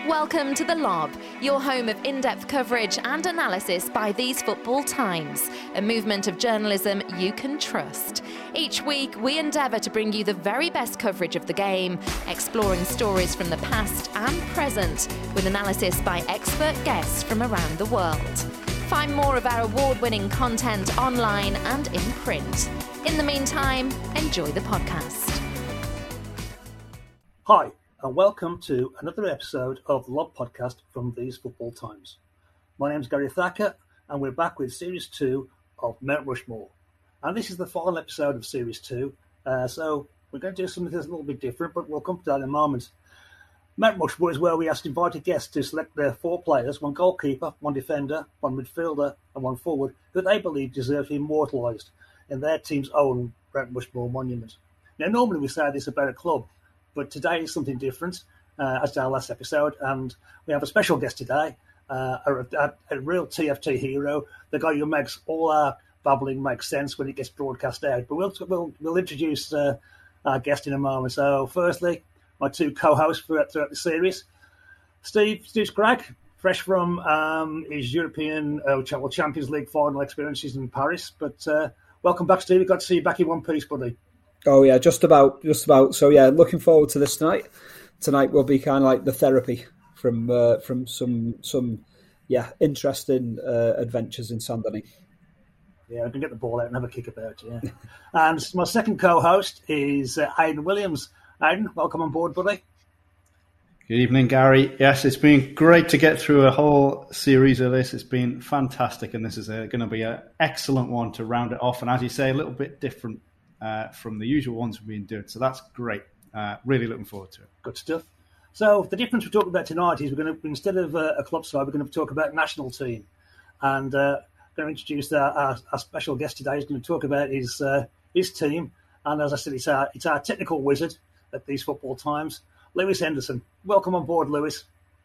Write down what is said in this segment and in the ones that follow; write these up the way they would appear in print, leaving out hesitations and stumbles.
Welcome to The Lob, your home of in-depth coverage and analysis by These Football Times, a movement of journalism you can trust. Each week, we endeavour to bring you the very best coverage of the game, exploring stories from the past and present, with analysis by expert guests from around the world. Find more of our award-winning content online and in print. In the meantime, enjoy the podcast. Hi, and welcome to another episode of the Lob Podcast from These Football Times. My name's Gary Thacker, and we're back with Series 2 of Mount Rushmore. And this is the final episode of Series 2, so we're going to do something that's a little bit different, but we'll come to that in a moment. Mount Rushmore is where we asked invited guests to select their 4 players, 1 goalkeeper, 1 defender, 1 midfielder, and 1 forward, who they believe deserve to be immortalised in their team's own Mount Rushmore monument. Now, normally we say this about a club, but today is something different, as to our last episode, and we have a special guest today, a real TFT hero, the guy who makes all our babbling make sense when it gets broadcast out. But we'll introduce our guest in a moment. So, firstly, my 2 co-hosts throughout the series, Steve Scragg, fresh from his European Champions League final experiences in Paris. But welcome back, Steve. Got to see you back in one piece, buddy. Oh yeah, just about. So yeah, looking forward to this tonight. Tonight will be kind of like the therapy from some interesting adventures in Saint-Denis. Yeah, I can get the ball out and have a kick about. Yeah. And my second co-host is Aidan Williams. Aidan, welcome on board, buddy. Good evening, Gary. Yes, it's been great to get through a whole series of this. It's been fantastic, and this is going to be an excellent one to round it off. And as you say, a little bit different from the usual ones we've been doing. So that's great. Really looking forward to it. Good stuff. So the difference we're talking about tonight is we're going to, instead of a club side, we're going to talk about national team. And going to introduce our special guest today. He's going to talk about his team. And as I said, it's our technical wizard at These Football Times, Lewis Henderson. Welcome on board, Lewis.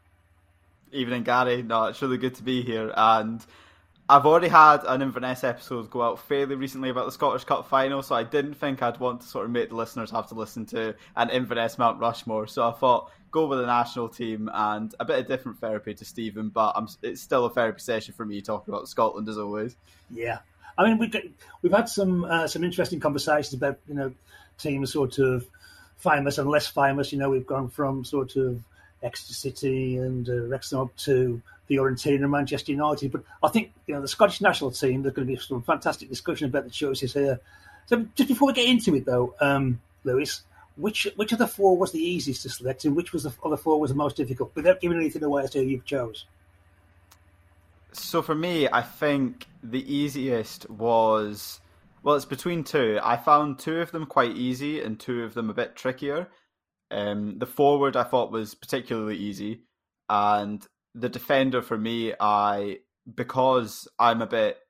Evening, Gary. No, it's really good to be here. And I've already had an Inverness episode go out fairly recently about the Scottish Cup final, so I didn't think I'd want to sort of make the listeners have to listen to an Inverness Mount Rushmore. So I thought, go with the national team and a bit of different therapy to Stephen, but it's still a therapy session for me talking about Scotland as always. Yeah. I mean, we've had some interesting conversations about, teams sort of famous and less famous. We've gone from sort of Exeter City and Wrexham up to Fiorentina and Manchester United. But I think, the Scottish national team, there's going to be some fantastic discussion about the choices here. So just before we get into it, though, Lewis, which of the 4 was the easiest to select and which of the 4 was the most difficult, without giving anything away as to who you've chose? So for me, I think the easiest was, it's between 2. I found 2 of them quite easy and 2 of them a bit trickier. The forward I thought was particularly easy, and the defender for me, because I'm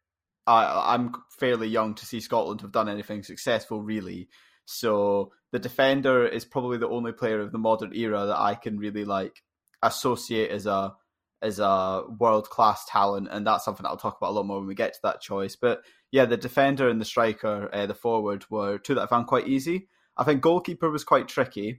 fairly young to see Scotland have done anything successful, really. So the defender is probably the only player of the modern era that I can really associate as a world-class talent, and that's something I'll talk about a lot more when we get to that choice. But yeah, the defender and the striker, the forward, were 2 that I found quite easy. I think goalkeeper was quite tricky,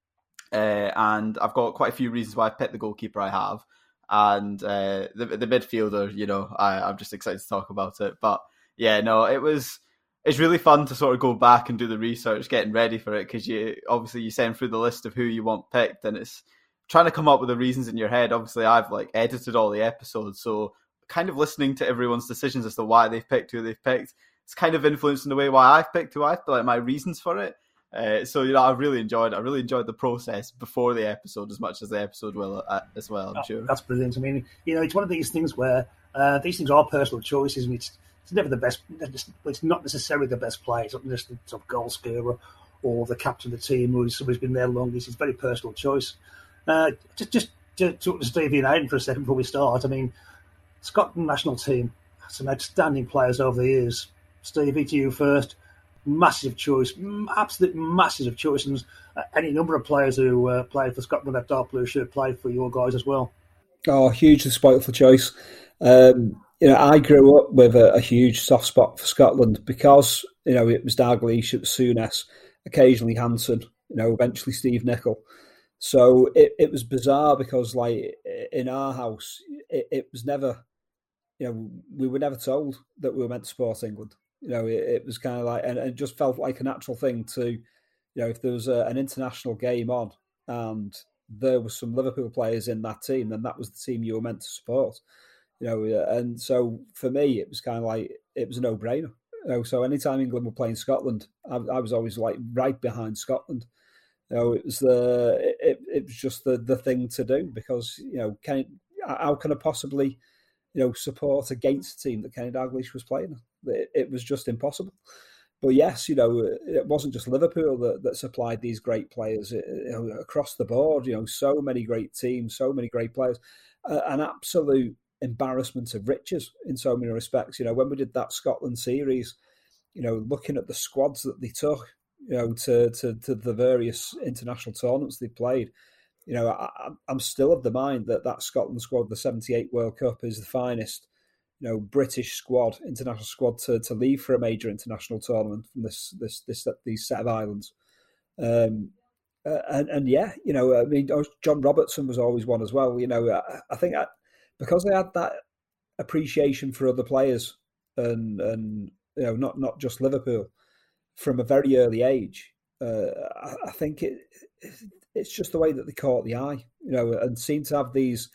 and I've got quite a few reasons why I picked the goalkeeper I have. And the midfielder, I'm just excited to talk about it. But yeah, no, it's really fun to sort of go back and do the research, getting ready for it, because you send through the list of who you want picked, and it's trying to come up with the reasons in your head. Obviously, I've edited all the episodes, so kind of listening to everyone's decisions as to why they've picked who they've picked, it's kind of influencing the way why I've picked who I've picked, my reasons for it. So I really enjoyed the process before the episode as much as the episode will as well, I'm sure. That's brilliant. I mean, it's one of these things where these things are personal choices, and it's never the best. It's not necessarily the best player. It's not just the top goal scorer or the captain of the team who's been there longest. It's a very personal choice. Just to talk to Stevie and Aidan for a second before we start. I mean, Scotland national team had some outstanding players over the years. Stevie, to you first. Massive choice, absolute massive choice, and any number of players who played for Scotland, that dark blue shirt, played for your guys as well. Oh, hugely spoilt for choice. I grew up with a huge soft spot for Scotland because it was Dalglish, it was Souness, occasionally Hansen, eventually Steve Nicol. So it was bizarre because, like, in our house, it was never, we were never told that we were meant to support England. It was kind of like, and it just felt like a natural thing to, if there was an international game on and there was some Liverpool players in that team, then that was the team you were meant to support. And so for me, it was kind of like, it was a no-brainer. So anytime England were playing Scotland, I was always like right behind Scotland. It was it was just the thing to do because how can I possibly support against a team that Kenny Dalglish was playing? It was just impossible. But yes, it wasn't just Liverpool that supplied these great players across the board. So many great teams, so many great players, an absolute embarrassment of riches in so many respects. When we did that Scotland series, looking at the squads that they took, to the various international tournaments they played, I'm still of the mind that Scotland squad, the '78 World Cup, is the finest, British squad, international squad to leave for a major international tournament from these set of islands. And yeah, I mean, John Robertson was always one as well. I think because I had that appreciation for other players and not just Liverpool from a very early age, I think it's just the way that they caught the eye, and seem to have these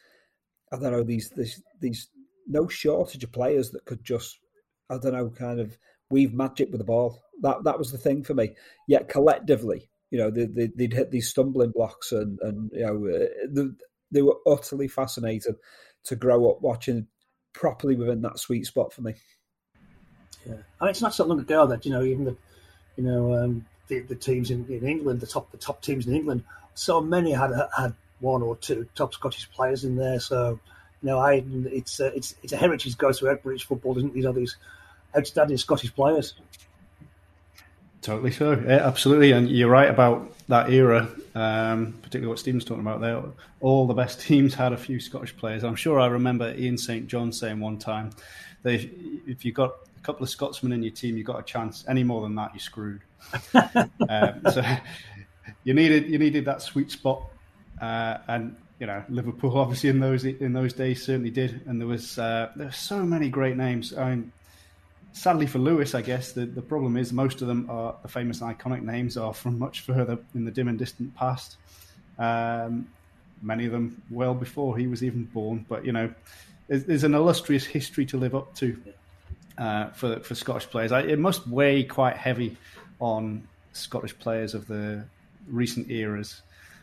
no shortage of players that could just, kind of weave magic with the ball. That was the thing for me. Yet collectively, they'd hit these stumbling blocks, and they were utterly fascinated to grow up watching properly within that sweet spot for me. Yeah, I mean, it's not so long ago that even the teams in England, the top teams in England, so many had one or two top Scottish players in there. So it's a heritage that goes throughout British football, isn't it? These outstanding Scottish players. Totally so, yeah, absolutely, and you're right about that era, particularly what Stephen's talking about there. All the best teams had a few Scottish players. I'm sure I remember Ian St. John saying one time that if you got a couple of Scotsmen in your team, you got a chance. Any more than that, you're screwed. So you needed that sweet spot, and Liverpool obviously in those days certainly did. And there was so many great names. I mean, sadly for Lewis, I guess the problem is most of them are the famous iconic names are from much further in the dim and distant past. Many of them well before he was even born. But there's an illustrious history to live up to for Scottish players. It must weigh quite heavy on Scottish players of the recent eras.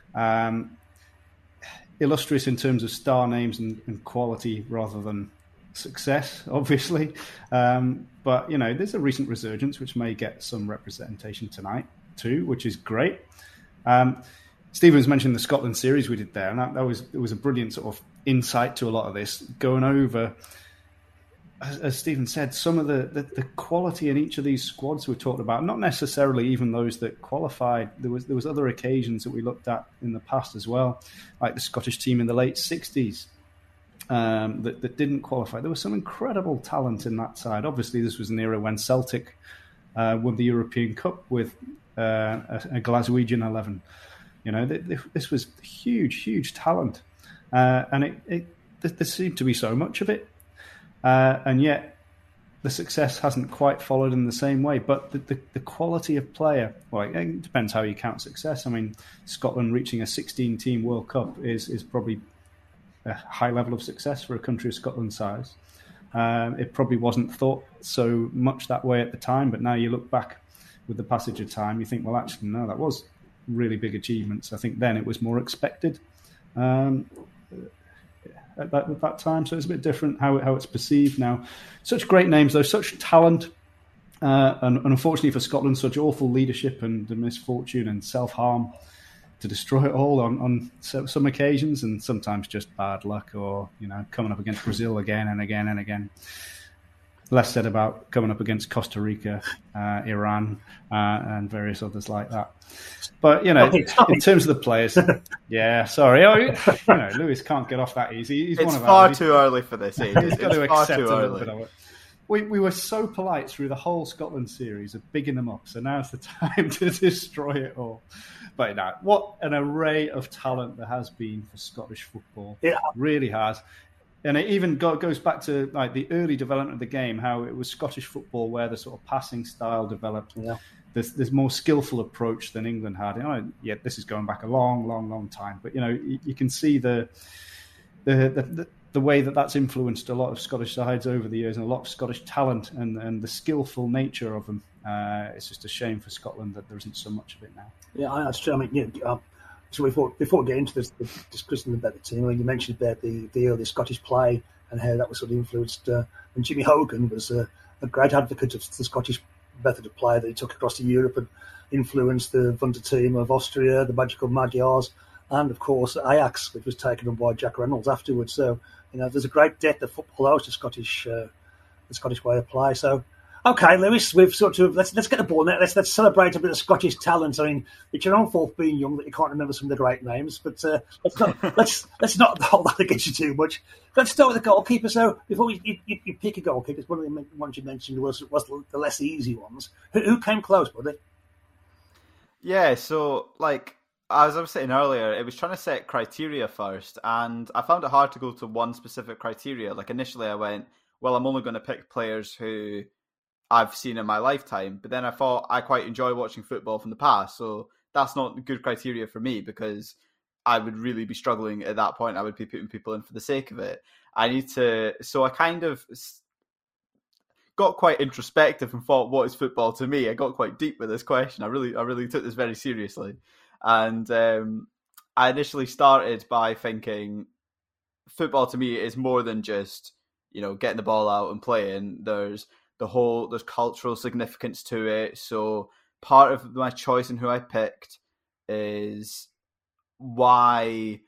Illustrious in terms of star names and quality rather than success, obviously. But there's a recent resurgence which may get some representation tonight too, which is great. Stephen's mentioned the Scotland series we did there, and it was a brilliant sort of insight to a lot of this, going over, as Stephen said, some of the quality in each of these squads we talked about, not necessarily even those that qualified. There was other occasions that we looked at in the past as well, like the Scottish team in the late 60s. That didn't qualify. There was some incredible talent in that side. Obviously, this was an era when Celtic won the European Cup with a Glaswegian 11. This was huge talent, and there seemed to be so much of it, and yet the success hasn't quite followed in the same way. But the quality of player, well, it depends how you count success. I mean, Scotland reaching a 16-team World Cup is probably a high level of success for a country of Scotland's size. It probably wasn't thought so much that way at the time, but now you look back with the passage of time, you think, well, actually, no, that was really big achievements. I think then it was more expected at that time, so it's a bit different how it's perceived now. Such great names, though, such talent, and unfortunately for Scotland, such awful leadership and the misfortune and self-harm to destroy it all on some occasions, and sometimes just bad luck, or coming up against Brazil again and again and again. Less said about coming up against Costa Rica, Iran, and various others like that. But in terms of the players, yeah, sorry, Lewis can't get off that easy. He's it's one of far ours. too early for this. He's got to accept a little bit of it. we were so polite through the whole Scotland series of bigging them up. So now's the time to destroy it all. But no, what an array of talent there has been for Scottish football. Yeah. It really has. And it even goes back to like the early development of the game, how it was Scottish football where the sort of passing style developed. Yeah. This more skillful approach than England had. Yeah, this is going back a long, long, long time. But you can see the way that's influenced a lot of Scottish sides over the years, and a lot of Scottish talent and the skillful nature of them. It's just a shame for Scotland that there isn't so much of it now. Yeah, that's true. I mean, so before we get into this discussion about the team, you mentioned about the early Scottish play and how that was sort of influenced. And Jimmy Hogan was a great advocate of the Scottish method of play that he took across to Europe and influenced the Wunder team of Austria, the Magical Magyars, and of course Ajax, which was taken on by Jack Reynolds afterwards. So there's a great depth of football out the Scottish way of play. So. Okay, Lewis, we've sort of let's get the ball now. Let's celebrate a bit of Scottish talent. I mean, it's your own fault being young that you can't remember some of the great names, but let's not hold that against you too much. Let's start with the goalkeeper. So before you pick a goalkeeper, one of the ones you mentioned was the less easy ones. Who came close, buddy? Yeah, so like as I was saying earlier, it was trying to set criteria first, and I found it hard to go to one specific criteria. Like initially, I went, well, I'm only going to pick players who I've seen in my lifetime, but then I thought I quite enjoy watching football from the past, so that's not good criteria for me because I would really be struggling at that point. I would be putting people in for the sake of it. So I kind of got quite introspective and thought, what is football to me? I got quite deep with this question. I really took this very seriously. And I initially started by thinking football to me is more than just, getting the ball out and playing. There's cultural significance to it. So part of my choice in who I picked is what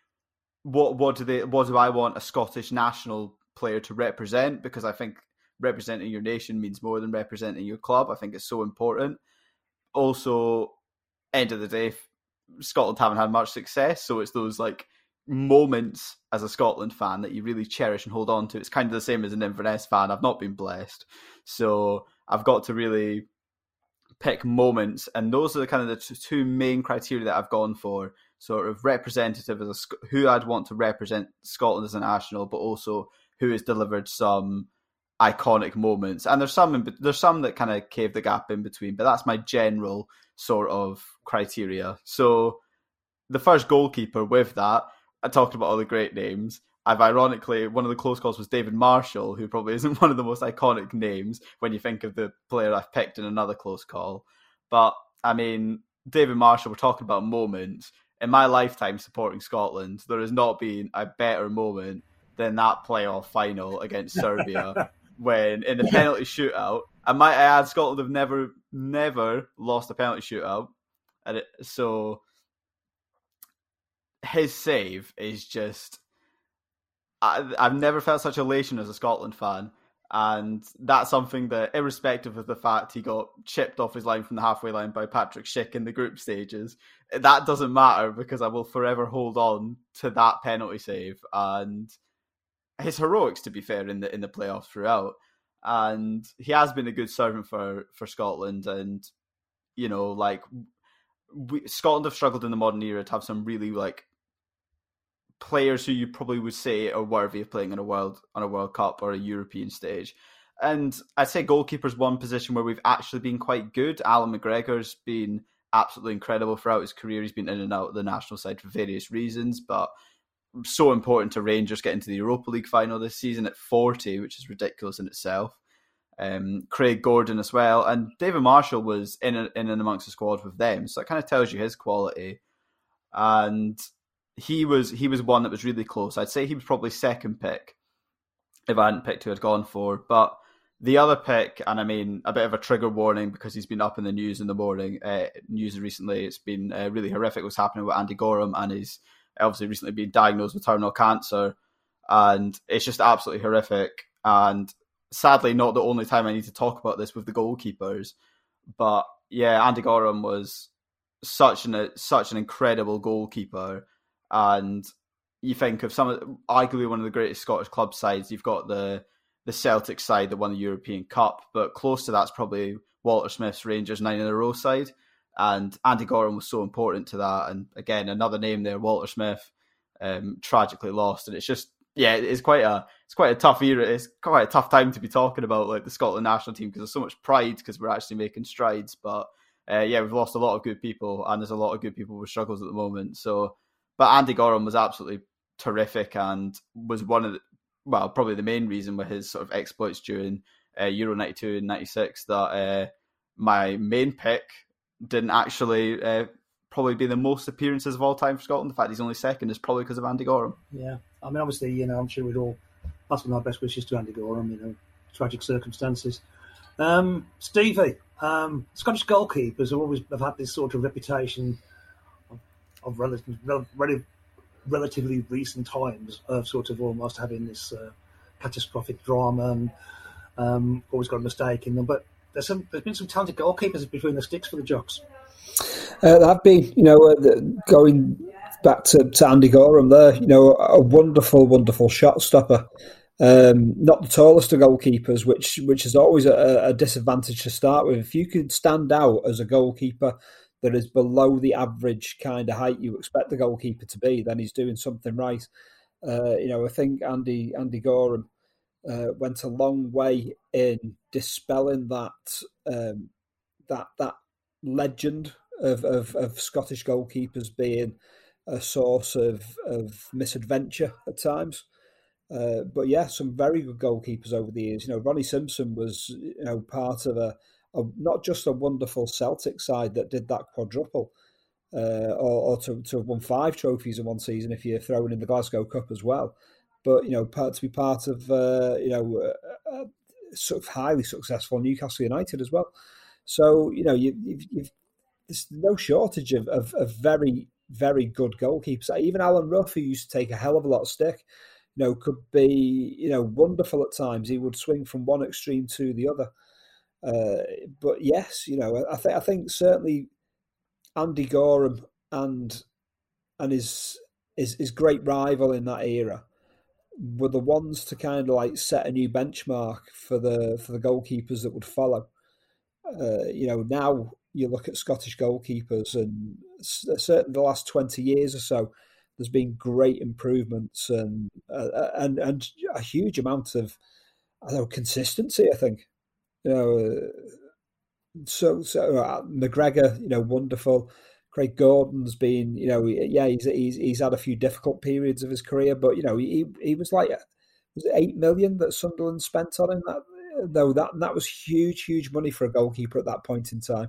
do I want a Scottish national player to represent? Because I think representing your nation means more than representing your club. I think it's so important. Also, end of the day, Scotland haven't had much success, so it's those like moments as a Scotland fan that you really cherish and hold on to. It's kind of the same as an Inverness fan. I've not been blessed, so I've got to really pick moments, and those are the kind of the two main criteria that I've gone for. Sort of representative as who I'd want to represent Scotland as a national, but also who has delivered some iconic moments. And there's some that kind of cave the gap in between, but that's my general sort of criteria. So the first goalkeeper with that, I talked about all the great names. Ironically, one of the close calls was David Marshall, who probably isn't one of the most iconic names when you think of the player I've picked in another close call. But, I mean, David Marshall, we're talking about moments. In my lifetime supporting Scotland, there has not been a better moment than that playoff final against Serbia when, in the penalty shootout, I might add, Scotland have never lost a penalty shootout. So his save is just... I've never felt such elation as a Scotland fan, and that's something that, irrespective of the fact he got chipped off his line from the halfway line by Patrick Schick in the group stages, that doesn't matter because I will forever hold on to that penalty save and his heroics, to be fair, in the playoffs throughout. And he has been a good servant for Scotland, and Scotland have struggled in the modern era to have some really players who you probably would say are worthy of playing on a World Cup or a European stage. And I'd say goalkeeper's one position where we've actually been quite good. Alan McGregor's been absolutely incredible throughout his career. He's been in and out of the national side for various reasons, but so important to Rangers getting to the Europa League final this season at 40, which is ridiculous in itself. Craig Gordon as well. And David Marshall was in and amongst the squad with them, so it kind of tells you his quality. And he was one that was really close. I'd say he was probably second pick if I hadn't picked who I'd gone for. But the other pick, and I mean a bit of a trigger warning because he's been up in the news in the morning, news recently. It's been really horrific what's happening with Andy Gorham, and he's obviously recently been diagnosed with terminal cancer, and it's just absolutely horrific. And sadly, not the only time I need to talk about this with the goalkeepers, but yeah, Andy Gorham was such an incredible goalkeeper. And you think of arguably one of the greatest Scottish club sides. You've got the the Celtic side that won the European Cup, but close to that's probably Walter Smith's Rangers 9 in a row side. And Andy Goram was so important to that. And again, another name there, Walter Smith, tragically lost. And it's just, it's quite a tough era. It's quite a tough time to be talking about like the Scotland national team because there's so much pride because we're actually making strides. But we've lost a lot of good people, and there's a lot of good people with struggles at the moment. So, but Andy Goram was absolutely terrific and was one of the, probably the main reason with his sort of exploits during Euro 92 and 96 that my main pick didn't actually probably be the most appearances of all time for Scotland. The fact he's only second is probably because of Andy Goram. Yeah, I mean, obviously, I'm sure we'd all pass on our best wishes to Andy Goram, tragic circumstances. Stevie, Scottish goalkeepers have had this sort of reputation of relatively recent times of sort of almost having this catastrophic drama and always got a mistake in them. But there's been some talented goalkeepers between the sticks for the Jocks. There have been, going back to Andy Goram there, a wonderful shot stopper. Not the tallest of goalkeepers, which is always a disadvantage to start with. If you can stand out as a goalkeeper that is below the average kind of height you expect the goalkeeper to be, then he's doing something right. I think Andy Goram went a long way in dispelling that legend of Scottish goalkeepers being a source of misadventure at times. But yeah, some very good goalkeepers over the years. Ronnie Simpson was part of a not just a wonderful Celtic side that did that quadruple, or to have won 5 trophies in one season if you're throwing in the Glasgow Cup as well. But to be part of sort of highly successful Newcastle United as well. So there's no shortage of very, very good goalkeepers. Even Alan Rough, who used to take a hell of a lot of stick, could be wonderful at times. He would swing from one extreme to the other. But yes, I think certainly Andy Goram and his great rival in that era were the ones to kind of like set a new benchmark for the goalkeepers that would follow. Now you look at Scottish goalkeepers, and certainly the last 20 years or so, there's been great improvements and a huge amount of consistency. I think so McGregor, wonderful. Craig Gordon's been, he's had a few difficult periods of his career, but he was like, was it 8 million that Sunderland spent on him? That was huge money for a goalkeeper at that point in time.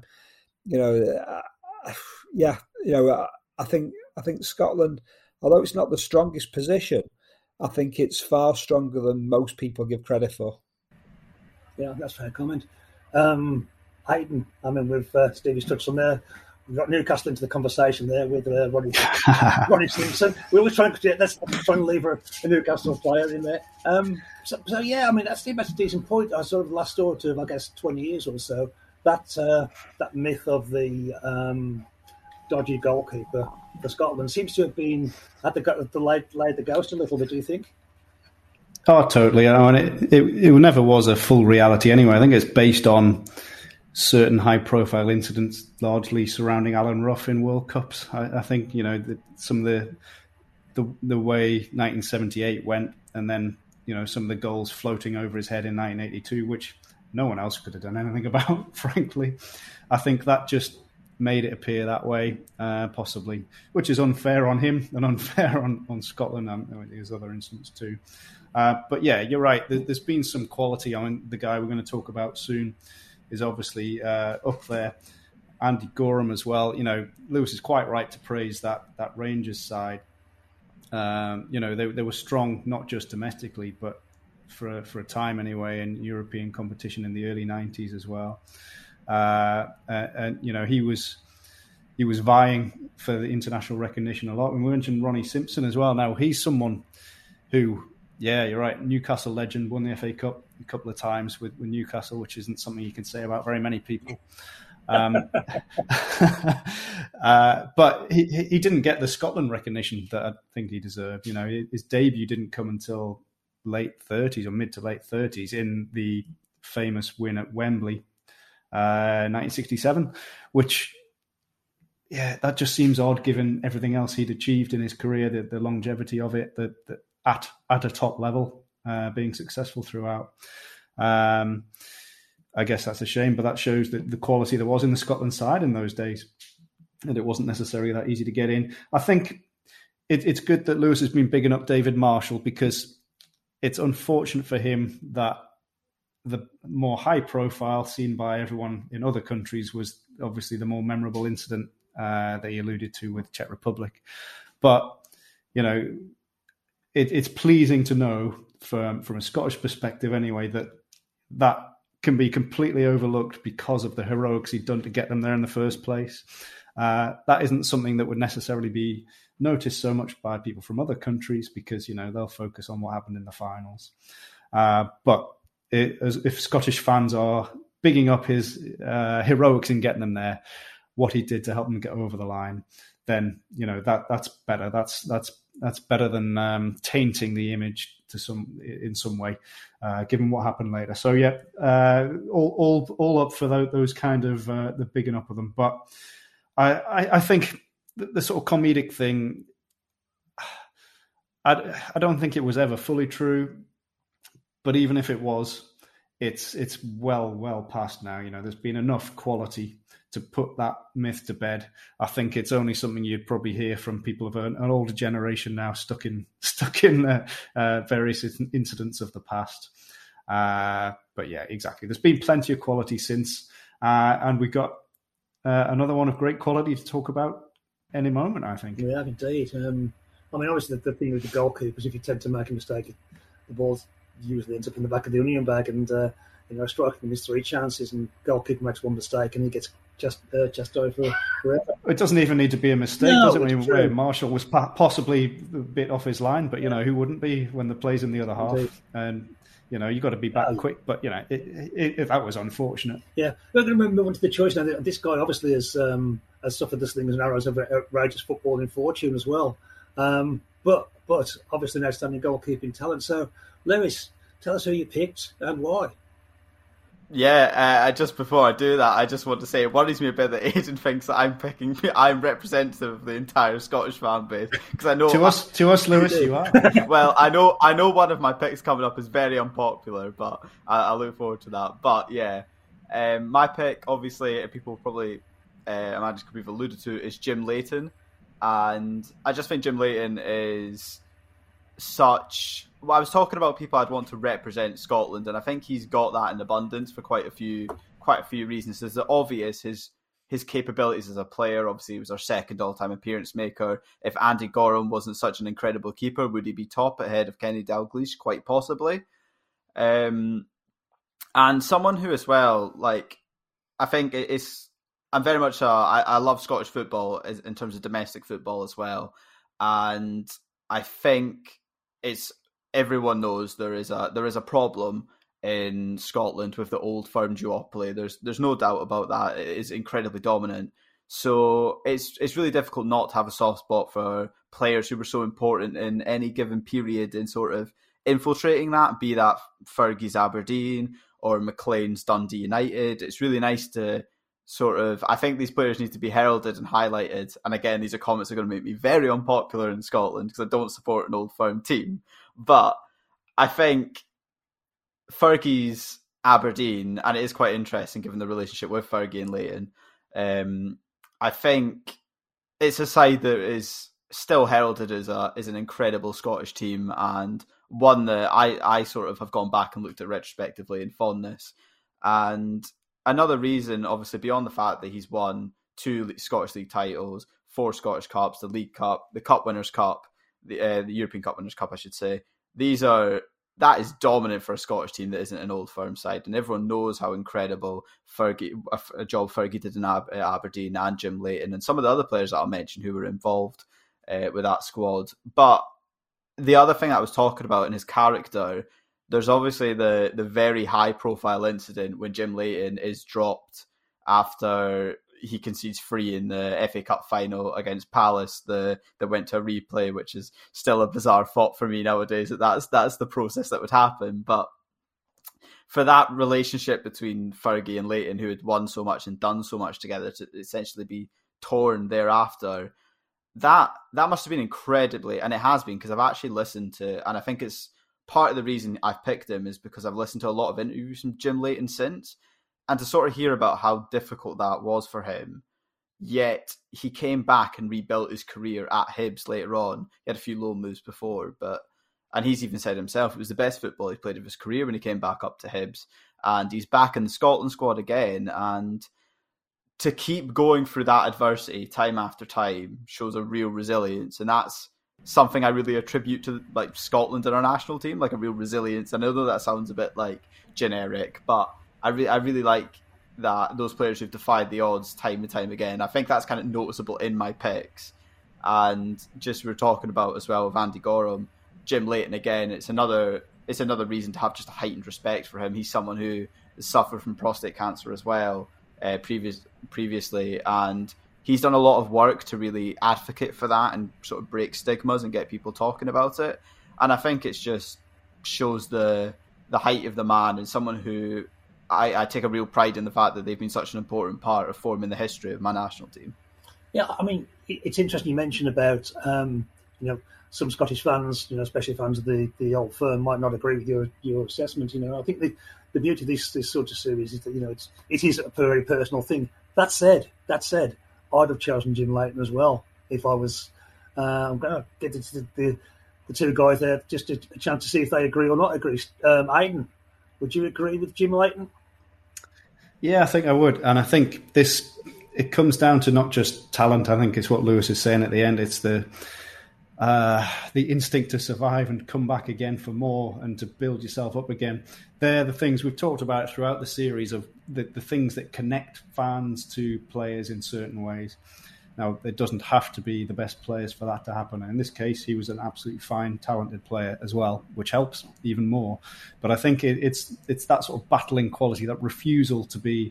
I think Scotland, although it's not the strongest position, I think it's far stronger than most people give credit for. Yeah, that's a fair comment. Hayden, with Stevie's touched on there. We've got Newcastle into the conversation there with Ronnie Simpson. We always try and leave a Newcastle player in there. That's a decent point. I sort of last sort of, I guess, 20 years or so, that myth of the dodgy goalkeeper for Scotland seems to have been laid the ghost a little bit. Do you think? Oh, totally. It never was a full reality anyway. I think it's based on certain high-profile incidents, largely surrounding Alan Rough in World Cups. I think some of the way 1978 went, and then some of the goals floating over his head in 1982, which no one else could have done anything about, frankly. I think that just made it appear that way, possibly, which is unfair on him and unfair on Scotland. There's other incidents too. But yeah, you're right. There's been some quality. The guy we're going to talk about soon is obviously up there. Andy Goram as well. Lewis is quite right to praise that Rangers side. They were strong, not just domestically, but for a time anyway, in European competition in the early 90s as well. He was vying for the international recognition a lot. And we mentioned Ronnie Simpson as well. Now, he's someone who, yeah, you're right, Newcastle legend, won the FA Cup a couple of times with Newcastle, which isn't something you can say about very many people. But he didn't get the Scotland recognition that I think he deserved. His debut didn't come until late 30s or mid to late 30s in the famous win at Wembley, 1967, which, yeah, that just seems odd given everything else he'd achieved in his career, the longevity of it, that at a top level, being successful throughout. I guess that's a shame, but that shows that the quality there was in the Scotland side in those days, and it wasn't necessarily that easy to get in. I think it's good that Lewis has been bigging up David Marshall, because it's unfortunate for him that the more high profile seen by everyone in other countries was obviously the more memorable incident that he alluded to with Czech Republic. But, you know, it's pleasing to know from a Scottish perspective anyway, that can be completely overlooked because of the heroics he'd done to get them there in the first place. That isn't something that would necessarily be noticed so much by people from other countries, because, you know, they'll focus on what happened in the finals. But if Scottish fans are bigging up his heroics in getting them there, what he did to help them get over the line, then, you know, that's better. That's better than tainting the image in some way, given what happened later. So yeah, all up for those kind of the bigging up of them. But I think the sort of comedic thing, I don't think it was ever fully true. But even if it was, it's well past now. You know, there's been enough quality to put that myth to bed. I think it's only something you'd probably hear from people of an older generation now, stuck in various incidents of the past. But yeah, exactly. There's been plenty of quality since, and we got another one of great quality to talk about any moment, I think. Yeah, indeed. I mean, obviously the thing with the goalkeepers, if you tend to make a mistake, the ball usually ends up in the back of the onion bag, and striker misses 3 chances, and goalkeeper makes 1 mistake, and he gets just over forever. It doesn't even need to be a mistake, does it? I mean, Marshall was possibly a bit off his line, but, you know, who wouldn't be when the play's in the other half? Indeed. And, you know, you got to be back quick, but, you know, that was unfortunate. Yeah, we're going to move on to the choice now. This guy obviously has suffered the slings and arrows of outrageous footballing fortune as well, but obviously an outstanding goalkeeping talent. So, Lewis, tell us who you picked and why. Yeah, just before I do that, I just want to say it worries me a bit that Aidan thinks that I'm representative of the entire Scottish fan base, because I know to us, Lewis, you are. Well, I know one of my picks coming up is very unpopular, but I look forward to that. But yeah, my pick, obviously, people probably imagine we've alluded to, is Jim Leighton, and I just think Jim Leighton is such. Well, I was talking about people I'd want to represent Scotland, and I think he's got that in abundance for quite a few reasons. There's the obvious, his capabilities as a player. Obviously, he was our second all-time appearance maker. If Andy Gorham wasn't such an incredible keeper, would he be top ahead of Kenny Dalglish? Quite possibly. And someone who, as well, like, I think I'm very much I love Scottish football in terms of domestic football as well, and I think everyone knows there is a problem in Scotland with the old firm duopoly. There's no doubt about that. It is incredibly dominant. So it's really difficult not to have a soft spot for players who were so important in any given period in sort of infiltrating that, be that Fergie's Aberdeen or McLean's Dundee United. It's really nice to sort of, I think these players need to be heralded and highlighted. And again, these comments are going to make me very unpopular in Scotland because I don't support an old firm team. But I think Fergie's Aberdeen, and it is quite interesting given the relationship with Fergie and Leighton, I think it's a side that is still heralded as an incredible Scottish team, and one that I sort of have gone back and looked at retrospectively in fondness. And another reason, obviously, beyond the fact that he's won 2 Scottish League titles, 4 Scottish Cups, the League Cup, the Cup Winners' Cup, the European Cup Winners' Cup, I should say. That is dominant for a Scottish team that isn't an old firm side, and everyone knows how incredible a job Fergie did in Aberdeen, and Jim Leighton and some of the other players that I'll mention who were involved with that squad. But the other thing I was talking about in his character, there's obviously the very high profile incident when Jim Leighton is dropped after he concedes 3 in the FA Cup final against Palace that went to a replay, which is still a bizarre thought for me nowadays, that's the process that would happen. But for that relationship between Fergie and Leighton, who had won so much and done so much together, to essentially be torn thereafter, that must have been incredibly, and it has been, because I've actually listened to, and I think it's part of the reason I've picked him is because I've listened to a lot of interviews from Jim Leighton since, and to sort of hear about how difficult that was for him. Yet he came back and rebuilt his career at Hibs later on. He had a few loan moves before, and he's even said himself it was the best football he played of his career when he came back up to Hibs. And he's back in the Scotland squad again. And to keep going through that adversity time after time shows a real resilience. And that's something I really attribute to like Scotland and our national team, like a real resilience. I know that sounds a bit like generic, but I really like that those players who've defied the odds time and time again. I think that's kind of noticeable in my picks. And just we were talking about as well with Andy Gorham, Jim Leighton again. It's another reason to have just a heightened respect for him. He's someone who has suffered from prostate cancer as well previously, and he's done a lot of work to really advocate for that and sort of break stigmas and get people talking about it. And I think it's just shows the height of the man, and someone who I take a real pride in the fact that they've been such an important part of forming the history of my national team. Yeah, I mean, it's interesting you mentioned about, some Scottish fans, especially fans of the old firm, might not agree with your assessment. I think the beauty of this sort of series is that, it is a very personal thing. That said, I'd have chosen Jim Leighton as well if I was. I'm going to get to the two guys there, just a chance to see if they agree or not agree. Aidan, would you agree with Jim Leighton? Yeah, I think I would. And I think it comes down to not just talent. I think it's what Lewis is saying at the end. It's the instinct to survive and come back again for more and to build yourself up again. They're the things we've talked about throughout the series of the things that connect fans to players in certain ways. Now, it doesn't have to be the best players for that to happen. And in this case, he was an absolutely fine, talented player as well, which helps even more. But I think it's that sort of battling quality, that refusal to be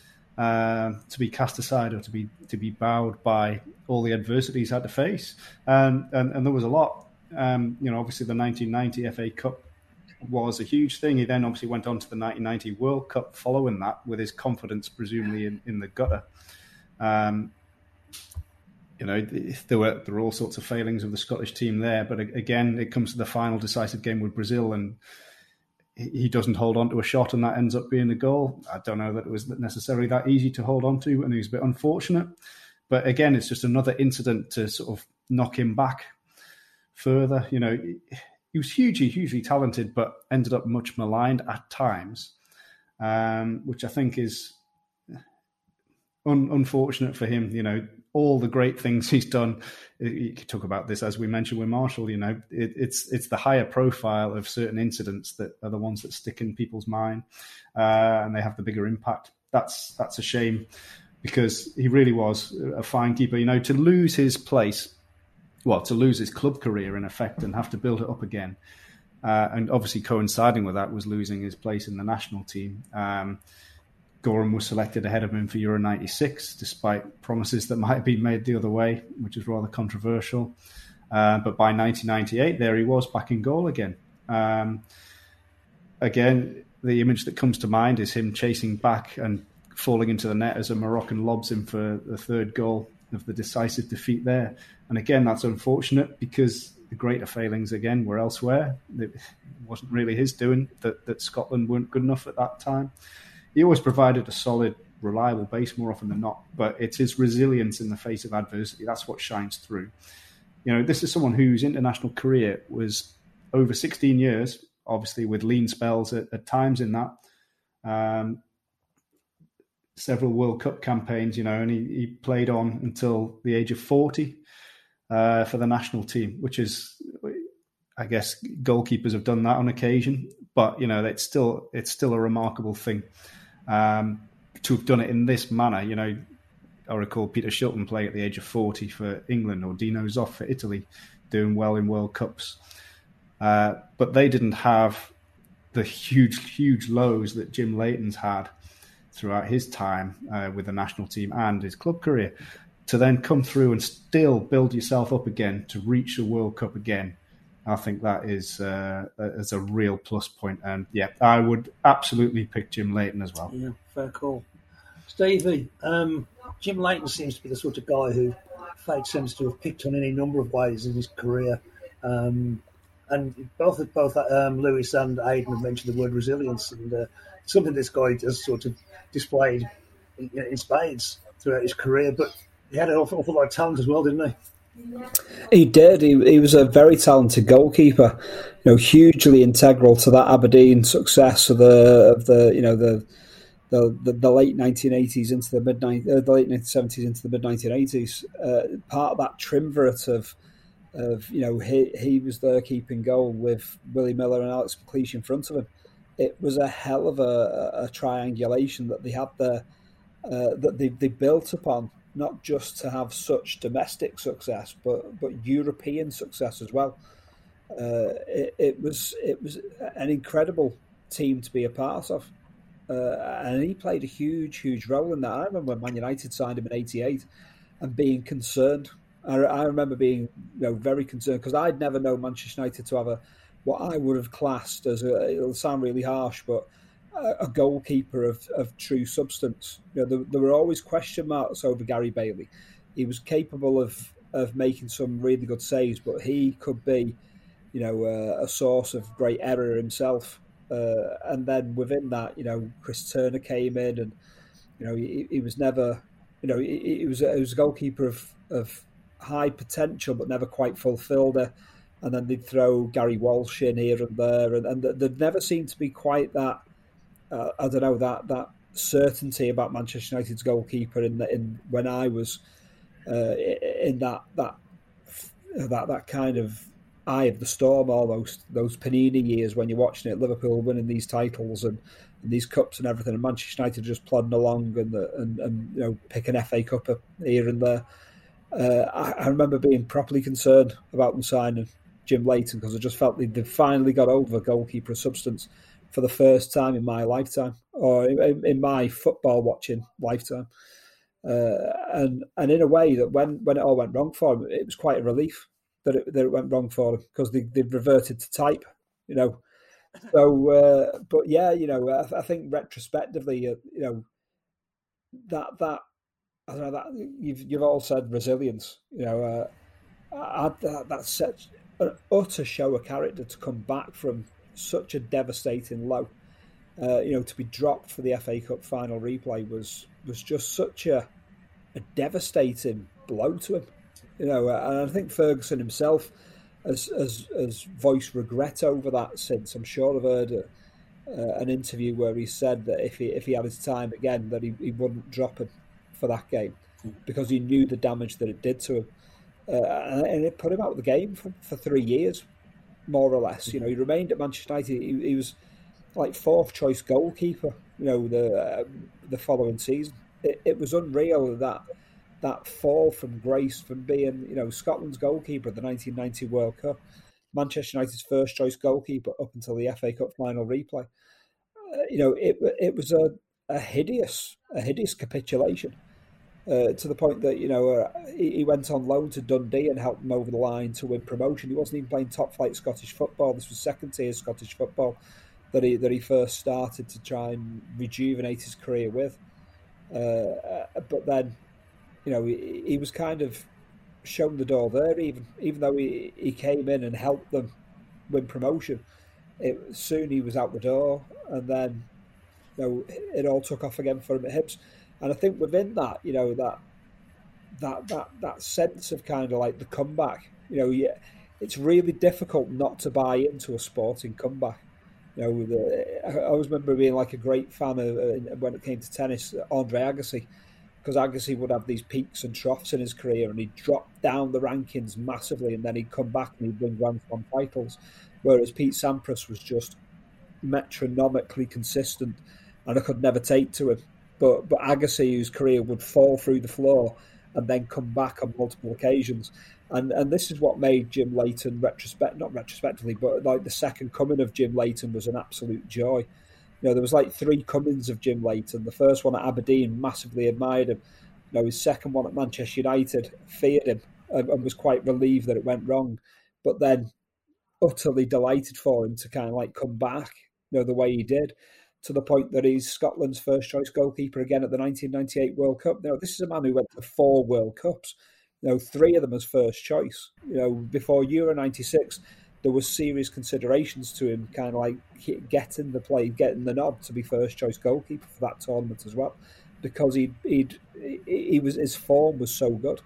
cast aside or to be bowed by all the adversity he's had to face. And there was a lot. Obviously the 1990 FA Cup was a huge thing. He then obviously went on to the 1990 World Cup following that with his confidence presumably in the gutter. There were all sorts of failings of the Scottish team there, but again, it comes to the final decisive game with Brazil, and he doesn't hold on to a shot, and that ends up being a goal. I don't know that it was necessarily that easy to hold on to, and he was a bit unfortunate. But again, it's just another incident to sort of knock him back further. He was hugely talented, but ended up much maligned at times, which I think is unfortunate for him. All the great things he's done. You could talk about this, as we mentioned with Marshall. It's the higher profile of certain incidents that are the ones that stick in people's mind, and they have the bigger impact. That's a shame, because he really was a fine keeper. To lose his place, to lose his club career in effect, and have to build it up again, and obviously coinciding with that was losing his place in the national team. Gorham was selected ahead of him for Euro 96, despite promises that might have been made the other way, which is rather controversial. But by 1998, there he was back in goal again. Again, the image that comes to mind is him chasing back and falling into the net as a Moroccan lobs him for the third goal of the decisive defeat there. And again, that's unfortunate because the greater failings, again, were elsewhere. It wasn't really his doing that Scotland weren't good enough at that time. He always provided a solid, reliable base more often than not, but it's his resilience in the face of adversity. That's what shines through. This is someone whose international career was over 16 years, obviously with lean spells at times in that. Several World Cup campaigns, and he played on until the age of 40 for the national team, which is, I guess, goalkeepers have done that on occasion, but it's still a remarkable thing. To have done it in this manner. I recall Peter Shilton playing at the age of 40 for England, or Dino Zoff for Italy, doing well in World Cups. But they didn't have the huge lows that Jim Leighton's had throughout his time with the national team and his club career, to then come through and still build yourself up again to reach the World Cup again. I think that is a real plus point. And yeah, I would absolutely pick Jim Leighton as well. Yeah, fair call. Stevie, Jim Leighton seems to be the sort of guy who fate seems to have picked on any number of ways in his career. And both Lewis and Aidan have mentioned the word resilience, and something this guy has sort of displayed in spades throughout his career. But he had an awful lot of talent as well, didn't he? He did. He was a very talented goalkeeper. Hugely integral to that Aberdeen success of the late 1980s into the the late 1970s into the mid 1980s. Part of that triumvirate of he was there keeping goal with Willie Miller and Alex McLeish in front of him. It was a hell of a triangulation that they had there, that they built upon, not just to have such domestic success, but European success as well. It was an incredible team to be a part of, and he played a huge role in that. I remember when Man United signed him in '88 and being concerned. I remember being very concerned because I'd never known Manchester United to have what I would have classed as it'll sound really harsh, but a goalkeeper of true substance. There were always question marks over Gary Bailey. He was capable of making some really good saves, but he could be, a source of great error himself. And then within that, Chris Turner came in, and he was never, he was a goalkeeper of high potential, but never quite fulfilled it. And then they'd throw Gary Walsh in here and there, and there never seemed to be quite that. That certainty about Manchester United's goalkeeper in when I was in that kind of eye of the storm almost, those Panini years when you're watching it, Liverpool winning these titles and these cups and everything, and Manchester United just plodding along and pick an FA Cup up here and there. I remember being properly concerned about them signing Jim Leighton because I just felt they'd finally got over goalkeeper of substance for the first time in my lifetime, or in my football watching lifetime, and in a way that when it all went wrong for him, it was quite a relief that it went wrong for him because they've reverted to type, So, but yeah, I think retrospectively, that I don't know, that you've all said resilience, that's such an utter show of character to come back from such a devastating low, to be dropped for the FA Cup final replay was just such a devastating blow to him, and I think Ferguson himself has voiced regret over that since. I'm sure I've heard an interview where he said that if he had his time again, that he wouldn't drop him for that game because he knew the damage that it did to him, and it put him out of the game for 3 years. More or less, he remained at Manchester United. He was like fourth choice goalkeeper, the following season. It was unreal that fall from grace from being, Scotland's goalkeeper at the 1990 World Cup, Manchester United's first choice goalkeeper up until the FA Cup final replay. It was a hideous capitulation. To the point that he went on loan to Dundee and helped them over the line to win promotion. He wasn't even playing top flight Scottish football. This was second tier Scottish football that he first started to try and rejuvenate his career with. But then, he was kind of shown the door there. Even though he came in and helped them win promotion, soon he was out the door, and then it all took off again for him at Hibs. And I think within that, that sense of kind of like the comeback, it's really difficult not to buy into a sporting comeback. I always remember being like a great fan of when it came to tennis, Andre Agassi, because Agassi would have these peaks and troughs in his career, and he'd drop down the rankings massively, and then he'd come back and he'd win Grand Slam titles, whereas Pete Sampras was just metronomically consistent, and I could never take to him. But Agassi, whose career would fall through the floor and then come back on multiple occasions. And this is what made Jim Leighton not retrospectively, but like the second coming of Jim Leighton was an absolute joy. there was like 3 comings of Jim Leighton. The first one at Aberdeen, massively admired him. His second one at Manchester United, feared him and was quite relieved that it went wrong. But then utterly delighted for him to kind of like come back, the way he did, to the point that he's Scotland's first choice goalkeeper again at the 1998 World Cup. Now, this is a man who went to 4 World Cups, 3 of them as first choice. Before Euro 96, there was serious considerations to him kind of like getting the nod to be first choice goalkeeper for that tournament as well, because his form was so good.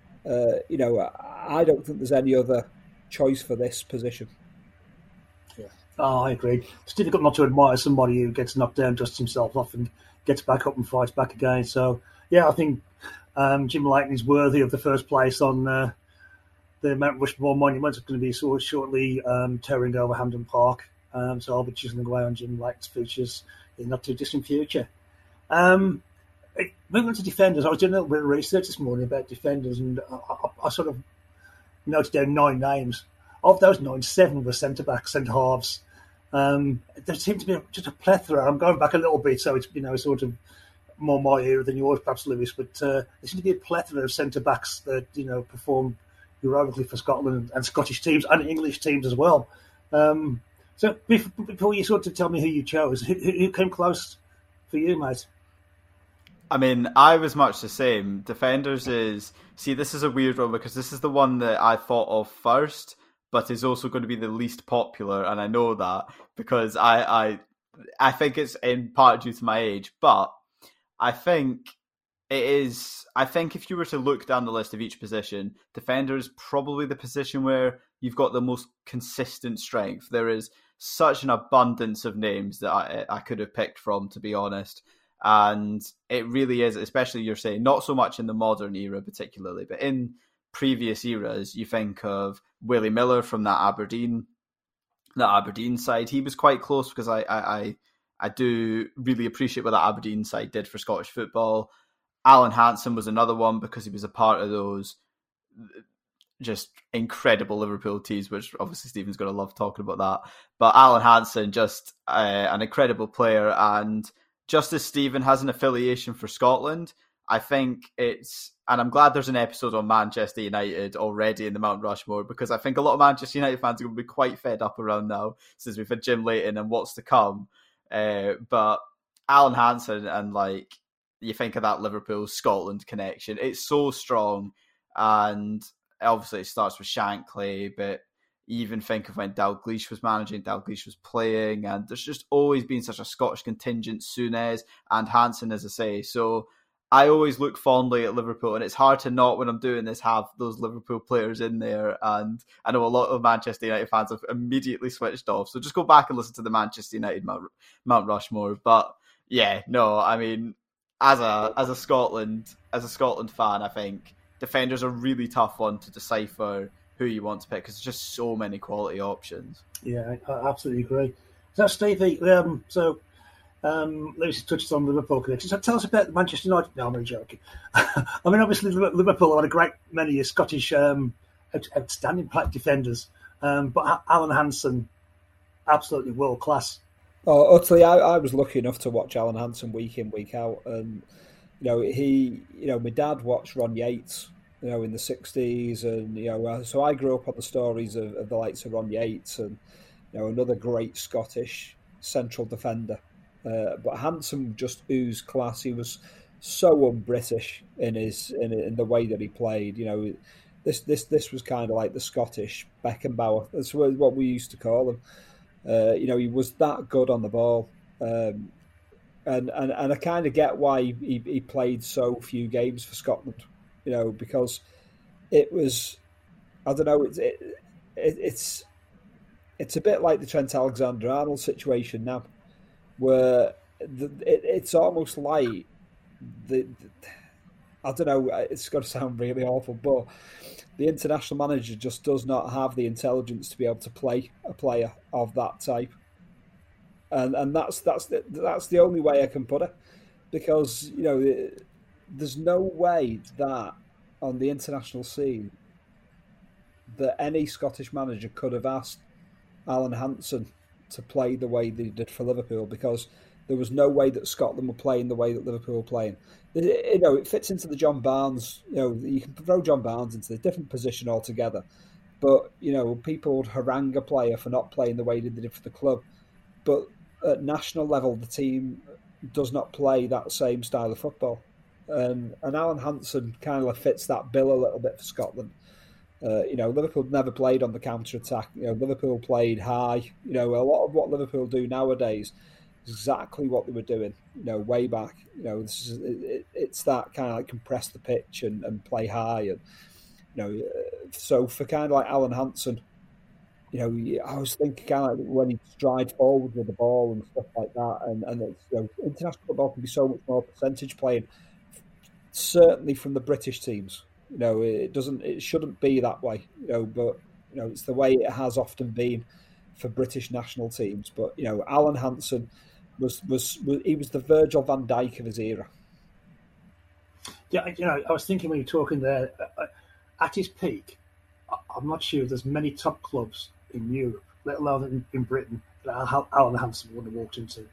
I don't think there's any other choice for this position. Yeah, I agree. It's difficult not to admire somebody who gets knocked down, dusts himself off, and gets back up and fights back again. So, yeah, I think Jim Leighton is worthy of the first place on the Mount Rushmore monument. It's going to be shortly towering over Hampden Park. So I'll be chiseling away on Jim Leighton's features in the not too distant future. Moving on to defenders, I was doing a little bit of research this morning about defenders, and I sort of noted down 9 names. Of those 9, 7 were centre-backs, centre-halves. There seemed to be just a plethora. I'm going back a little bit, so it's sort of more my era than yours, perhaps, Lewis. But there seemed to be a plethora of centre-backs that performed heroically for Scotland and Scottish teams and English teams as well. So before you sort of tell me who you chose, who came close for you, mate? I mean, I was much the same. Defenders this is a weird one because this is the one that I thought of first, but is also going to be the least popular, and I know that because I think it's in part due to my age, but I think it is. I think if you were to look down the list of each position, defender is probably the position where you've got the most consistent strength. There is such an abundance of names that I could have picked from, to be honest. And it really is, especially you're saying, not so much in the modern era particularly, but in previous eras, you think of Willie Miller from that Aberdeen side. He was quite close because I do really appreciate what that Aberdeen side did for Scottish football. Alan Hansen was another one because he was a part of those just incredible Liverpool teams, which obviously Stephen's going to love talking about that. But Alan Hansen, just an incredible player, and just as Stephen has an affiliation for Scotland, I think and I'm glad there's an episode on Manchester United already in the Mount Rushmore, because I think a lot of Manchester United fans are going to be quite fed up around now since we've had Jim Leighton and what's to come. But Alan Hansen, and like you think of that Liverpool-Scotland connection, it's so strong, and obviously it starts with Shankly, but even think of when Dalglish was managing, Dalglish was playing, and there's just always been such a Scottish contingent, Souness and Hansen, as I say. So I always look fondly at Liverpool, and it's hard to not, when I'm doing this, have those Liverpool players in there. And I know a lot of Manchester United fans have immediately switched off, so just go back and listen to the Manchester United Mount Rushmore. But yeah, no, I mean, as a Scotland fan, I think defenders are a really tough one to decipher who you want to pick, because there's just so many quality options. Yeah, I absolutely agree. So, Stevie, Lewis touched on Liverpool connection. So tell us about Manchester United. No, I'm only joking. I mean, obviously, Liverpool had a great many Scottish outstanding defenders, but Alan Hansen, absolutely world class. Oh, utterly. I was lucky enough to watch Alan Hansen week in, week out, and my dad watched Ron Yates, in the 60s, and so I grew up on the stories of the likes of Ron Yates and another great Scottish central defender. But Hansen just oozed class. He was so un-British in the way that he played. This was kind of like the Scottish Beckenbauer. That's what we used to call him. He was that good on the ball, and I kind of get why he played so few games for Scotland. Because it was, I don't know, it's a bit like the Trent Alexander-Arnold situation now, where it's almost like I don't know, it's going to sound really awful, but the international manager just does not have the intelligence to be able to play a player of that type, and that's the only way I can put it, because there's no way that on the international scene that any Scottish manager could have asked Alan Hansen to play the way they did for Liverpool, because There was no way that Scotland were playing the way that Liverpool were playing. It fits into the John Barnes. You can throw John Barnes into a different position altogether. But, people would harangue a player for not playing the way they did for the club. But at national level, the team does not play that same style of football. And Alan Hansen kind of fits that bill a little bit for Scotland. Liverpool never played on the counter-attack. Liverpool played high. A lot of what Liverpool do nowadays is exactly what they were doing, way back. It's that kind of like compress the pitch and play high. And, so for kind of like Alan Hansen, I was thinking kind of like when he stride forward with the ball and stuff like that, and it's, international football can be so much more percentage playing, certainly from the British teams. It shouldn't be that way, but it's the way it has often been for British national teams. But Alan Hansen was the Virgil van Dijk of his era. Yeah, I was thinking when you were talking there, at his peak, I'm not sure there's many top clubs in Europe, let alone in Britain, that Alan Hansen would have walked into.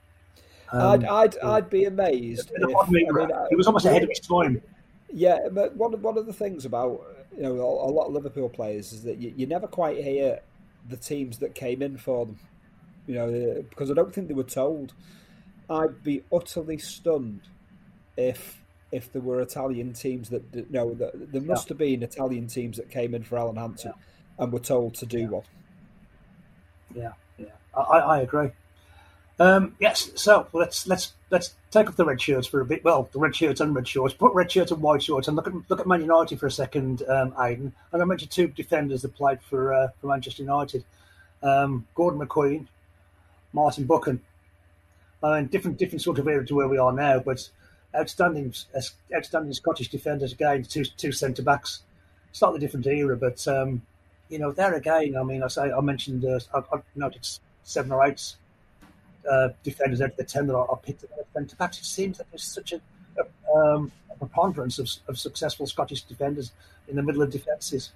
I'd be amazed. He was almost ahead of his time. Yeah, but one of the things about a lot of Liverpool players is that you never quite hear the teams that came in for them. Because I don't think they were told. I'd be utterly stunned if there were Italian teams that there must have been Italian teams that came in for Alan Hansen and were told to do one. Yeah, I agree. Yes, so let's take off the red shirts for a bit. Well, the red shirts and red shorts. Put red shirts and white shorts, and look at Man United for a second, Aidan. I'm going to mention two defenders that played for Manchester United: Gordon McQueen, Martin Buchan. I mean, different sort of era to where we are now, but outstanding Scottish defenders again. Two centre backs, slightly different era, but there again. I mean, I mentioned I noted 7 or 8. Defenders out of the 10 that are picked at centre backs. It seems that there's such a preponderance of successful Scottish defenders in the middle of defences.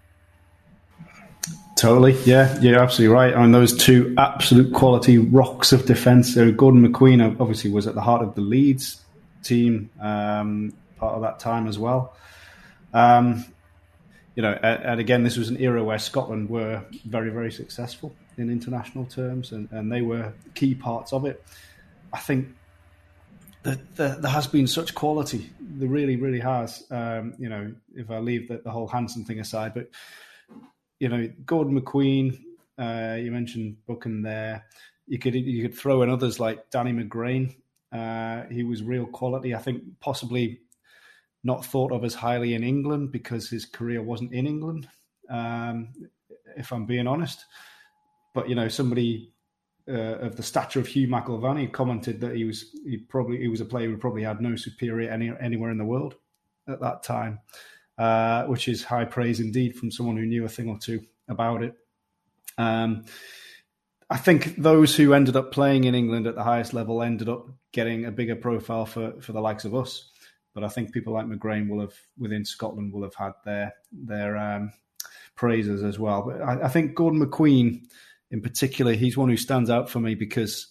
Totally, yeah, you're absolutely right. I mean, those two absolute quality rocks of defence. So Gordon McQueen obviously was at the heart of the Leeds team, part of that time as well. And again, this was an era where Scotland were very, very successful in international terms, and they were key parts of it. I think that there has been such quality. There really, really has. If I leave the whole Hansen thing aside, but Gordon McQueen, you mentioned Buchan there. You could throw in others like Danny McGrain. He was real quality. I think possibly not thought of as highly in England because his career wasn't in England, if I'm being honest. But somebody of the stature of Hugh McIlvanney commented that he was a player who probably had no superior anywhere in the world at that time, which is high praise indeed from someone who knew a thing or two about it. I think those who ended up playing in England at the highest level ended up getting a bigger profile for the likes of us. But I think people like McGrain within Scotland will have had their praises as well. But I think Gordon McQueen, in particular, he's one who stands out for me because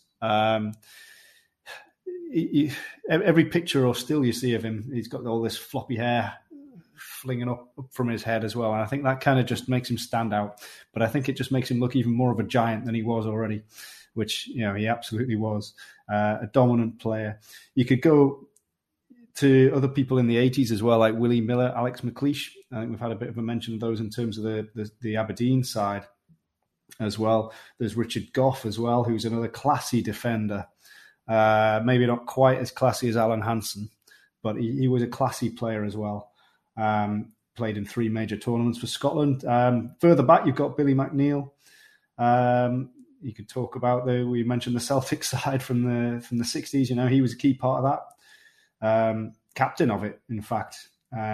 every picture or still you see of him, he's got all this floppy hair flinging up from his head as well. And I think that kind of just makes him stand out. But I think it just makes him look even more of a giant than he was already, which he absolutely was. A dominant player. You could go to other people in the 80s as well, like Willie Miller, Alex McLeish. I think we've had a bit of a mention of those in terms of the Aberdeen side as well. There's Richard Gough as well, who's another classy defender. Maybe not quite as classy as Alan Hansen, but he was a classy player as well. Played in 3 major tournaments for Scotland. Further back, you've got Billy McNeil. You could talk about we mentioned the Celtic side from the 60s. He was a key part of that. Captain of it, in fact.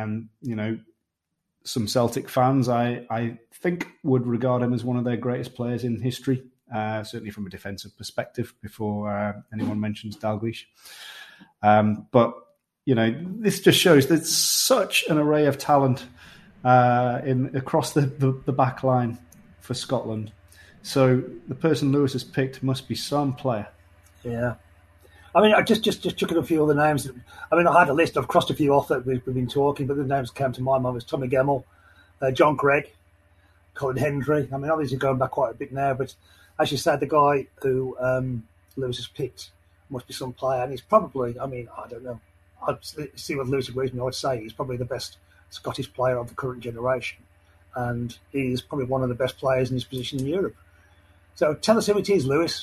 Some Celtic fans, I think, would regard him as one of their greatest players in history, certainly from a defensive perspective, before anyone mentions Dalglish. But, this just shows there's such an array of talent across the back line for Scotland. So the person Lewis has picked must be some player. Yeah. I mean, I just took a few other names. I mean, I had a list. I've crossed a few off that we've been talking, but the names that came to my mind was Tommy Gemmell, John Gregg, Colin Hendry. I mean, obviously going back quite a bit now, but as you said, the guy who Lewis has picked must be some player, and he's probably, I mean, I don't know. I'd see what Lewis agrees with me. I would say he's probably the best Scottish player of the current generation, and he's probably one of the best players in his position in Europe. So tell us who it is, Lewis.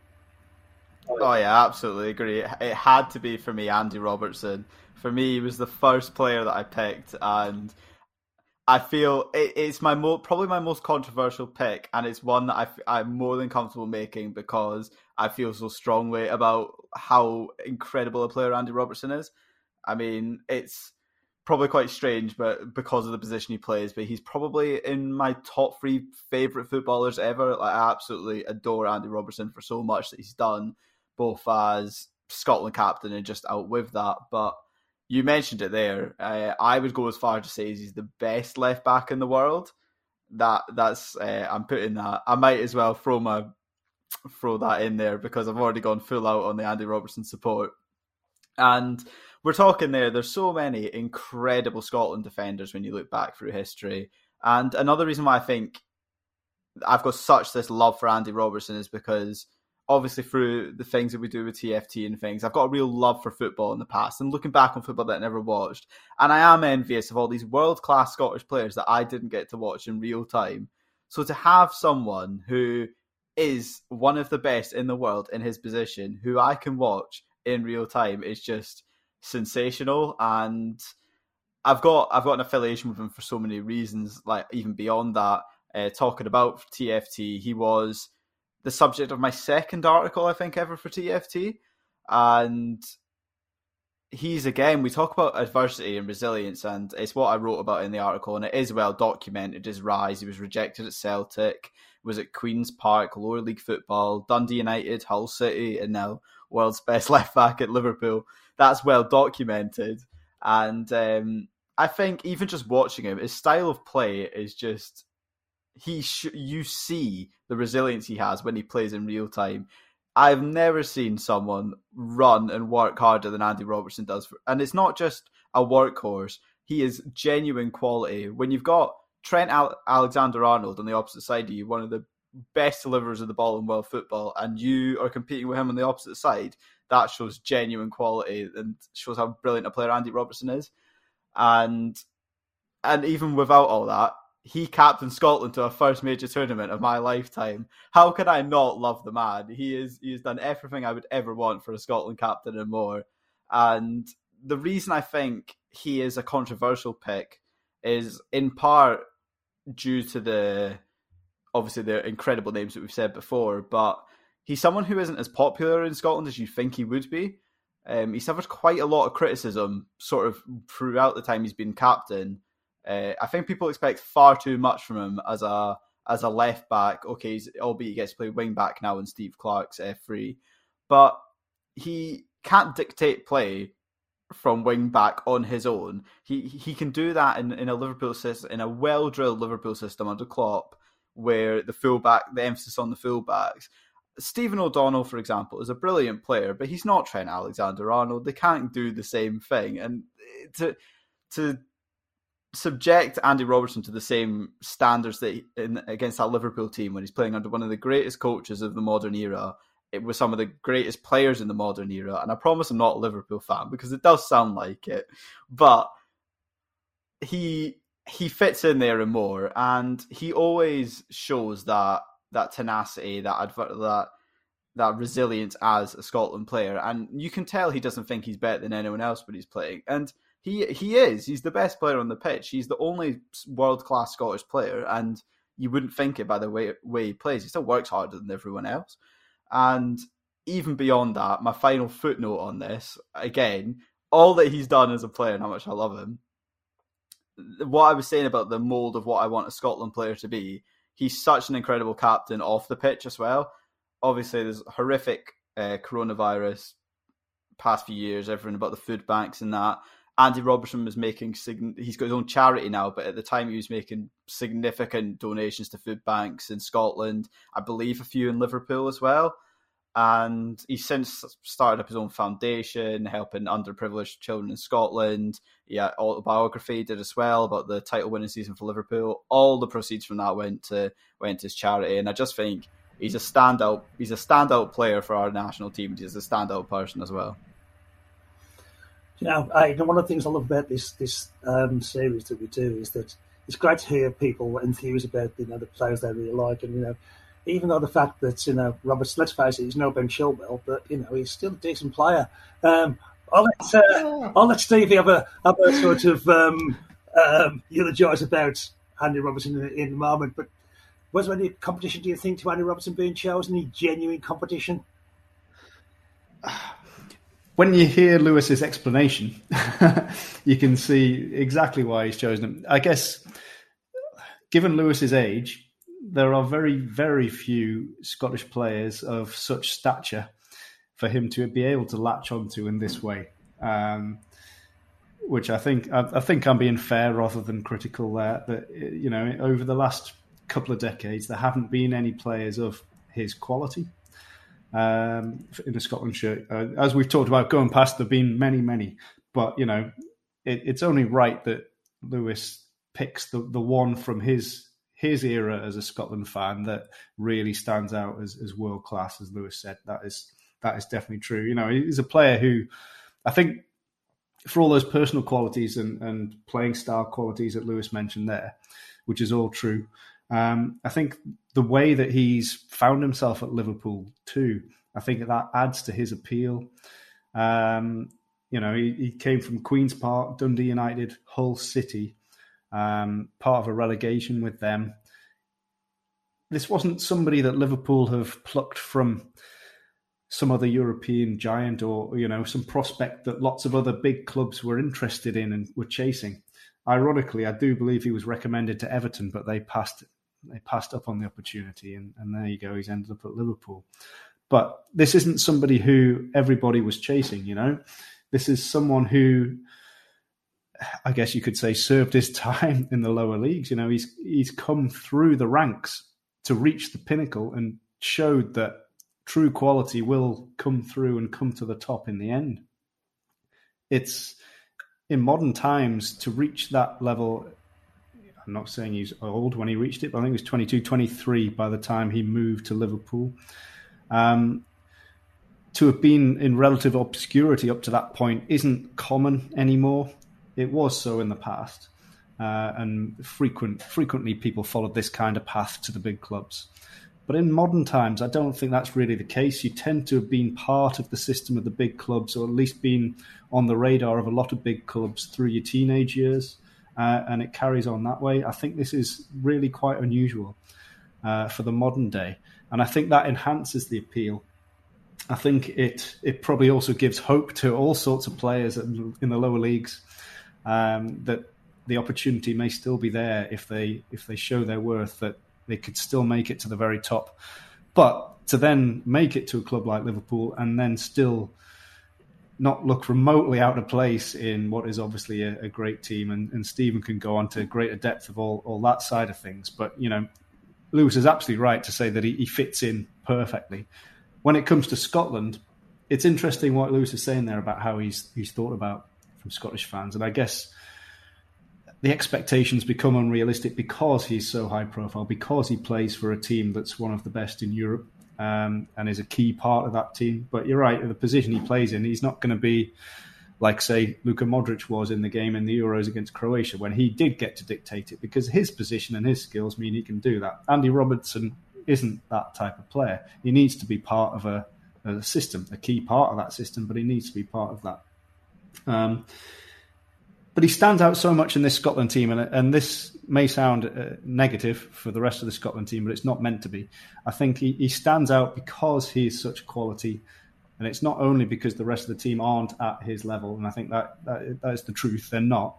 Oh yeah, absolutely agree. It had to be for me, Andy Robertson. For me, he was the first player that I picked, and I feel it's probably my most controversial pick, and it's one that I'm more than comfortable making because I feel so strongly about how incredible a player Andy Robertson is. I mean, it's probably quite strange, but because of the position he plays, but he's probably in my top 3 favourite footballers ever. Like, I absolutely adore Andy Robertson for so much that he's done, both as Scotland captain and just out with that. But you mentioned it there. I would go as far to say he's the best left back in the world. That's I'm putting that. I might as well throw that in there because I've already gone full out on the Andy Robertson support. And we're talking there. There's so many incredible Scotland defenders when you look back through history. And another reason why I think I've got such this love for Andy Robertson is because obviously through the things that we do with TFT and things, I've got a real love for football in the past and looking back on football that I never watched. And I am envious of all these world-class Scottish players that I didn't get to watch in real time. So to have someone who is one of the best in the world in his position, who I can watch in real time, is just sensational. And I've got an affiliation with him for so many reasons, like even beyond that. Talking about TFT, he was the subject of my second article, I think, ever for TFT. And he's, again, we talk about adversity and resilience, and it's what I wrote about in the article, and it is well documented, his rise. He was rejected at Celtic, was at Queen's Park, lower league football, Dundee United, Hull City, and now world's best left back at Liverpool. That's well documented. And I think even just watching him, his style of play is just... you see the resilience he has when he plays in real time. I've never seen someone run and work harder than Andy Robertson does. And it's not just a workhorse. He is genuine quality. When you've got Trent Alexander-Arnold on the opposite side of you, one of the best deliverers of the ball in world football, and you are competing with him on the opposite side, that shows genuine quality and shows how brilliant a player Andy Robertson is. And even without all that, he captained Scotland to a first major tournament of my lifetime. How can I not love the man? He's done everything I would ever want for a Scotland captain and more. And the reason I think he is a controversial pick is in part due to the incredible names that we've said before, but he's someone who isn't as popular in Scotland as you think he would be. He suffered quite a lot of criticism sort of throughout the time he's been captain. I think people expect far too much from him as a left back. Okay, albeit he gets to play wing back now in Steve Clarke's F3, but he can't dictate play from wing back on his own. He can do that in a Liverpool system, in a well drilled Liverpool system under Klopp, where the emphasis on the fullbacks. Stephen O'Donnell, for example, is a brilliant player, but he's not Trent Alexander-Arnold. They can't do the same thing, and to subject Andy Robertson to the same standards against that Liverpool team when he's playing under one of the greatest coaches of the modern era, it was some of the greatest players in the modern era. And I promise I'm not a Liverpool fan because it does sound like it, but he fits in there and more, and he always shows that tenacity, that resilience as a Scotland player, and you can tell he doesn't think he's better than anyone else when he's playing, and He is. He's the best player on the pitch. He's the only world-class Scottish player, and you wouldn't think it by the way he plays. He still works harder than everyone else. And even beyond that, my final footnote on this, again, all that he's done as a player and how much I love him, what I was saying about the mould of what I want a Scotland player to be, he's such an incredible captain off the pitch as well. Obviously, there's horrific coronavirus past few years, everything about the food banks and that. Andy Robertson was making, he's got his own charity now, but at the time he was making significant donations to food banks in Scotland. I believe a few in Liverpool as well. and he's since started up his own foundation, helping underprivileged children in Scotland. Yeah, autobiography he did as well about the title-winning season for Liverpool. All the proceeds from that went to his charity, and I just think he's a standout. He's a standout player for our national team. He's a standout person as well. One of the things I love about this series that we do is that it's great to hear people enthuse about the players they really like, and even though the fact that Roberts, let's face it, he's no Ben Chilwell, but he's still a decent player. I'll let Stevie have a sort of eulogise about Andy Robertson in a moment. But was there any competition, do you think, to Andy Robertson being chosen? Any genuine competition? When you hear Lewis's explanation, you can see exactly why he's chosen him. I guess, given Lewis's age, there are very, very few Scottish players of such stature for him to be able to latch onto in this way, which I think I'm being fair rather than critical there. That over the last couple of decades, there haven't been any players of his quality in a Scotland shirt. As we've talked about going past, there've been many, but it's only right that Lewis picks the one from his era as a Scotland fan that really stands out as world class, as Lewis said. That is definitely true. He's a player who, I think, for all those personal qualities and playing style qualities that Lewis mentioned there, which is all true. I think the way that he's found himself at Liverpool too, I think that adds to his appeal. He came from Queen's Park, Dundee United, Hull City, part of a relegation with them. This wasn't somebody that Liverpool have plucked from some other European giant or some prospect that lots of other big clubs were interested in and were chasing. Ironically, I do believe he was recommended to Everton, but they passed up on the opportunity, and there you go. He's ended up at Liverpool. But this isn't somebody who everybody was chasing. This is someone who, I guess you could say, served his time in the lower leagues. He's come through the ranks to reach the pinnacle and showed that true quality will come through and come to the top in the end. It's in modern times to reach that level. I'm not saying he's old when he reached it, but I think he was 22, 23 by the time he moved to Liverpool. To have been in relative obscurity up to that point isn't common anymore. It was so in the past. And frequently people followed this kind of path to the big clubs. But in modern times, I don't think that's really the case. You tend to have been part of the system of the big clubs, or at least been on the radar of a lot of big clubs through your teenage years, and it carries on that way. I think this is really quite unusual for the modern day, and I think that enhances the appeal. I think it probably also gives hope to all sorts of players in the lower leagues that the opportunity may still be there if they show their worth, that they could still make it to the very top. But to then make it to a club like Liverpool and then still not look remotely out of place in what is obviously a great team, and Stephen can go on to greater depth of all that side of things. But, Lewis is absolutely right to say that he fits in perfectly. When it comes to Scotland, it's interesting what Lewis is saying there about how he's thought about from Scottish fans. And I guess the expectations become unrealistic because he's so high profile, because he plays for a team that's one of the best in Europe and is a key part of that team. But you're right, in the position he plays in, he's not going to be like, say, Luka Modric was in the game in the Euros against Croatia when he did get to dictate it, because his position and his skills mean he can do that. Andy Robertson isn't that type of player. He needs to be part of a system, a key part of that system, but he needs to be part of that. But he stands out so much in this Scotland team, and this may sound negative for the rest of the Scotland team, but it's not meant to be. I think he stands out because he is such quality, and it's not only because the rest of the team aren't at his level, and I think that is the truth, they're not.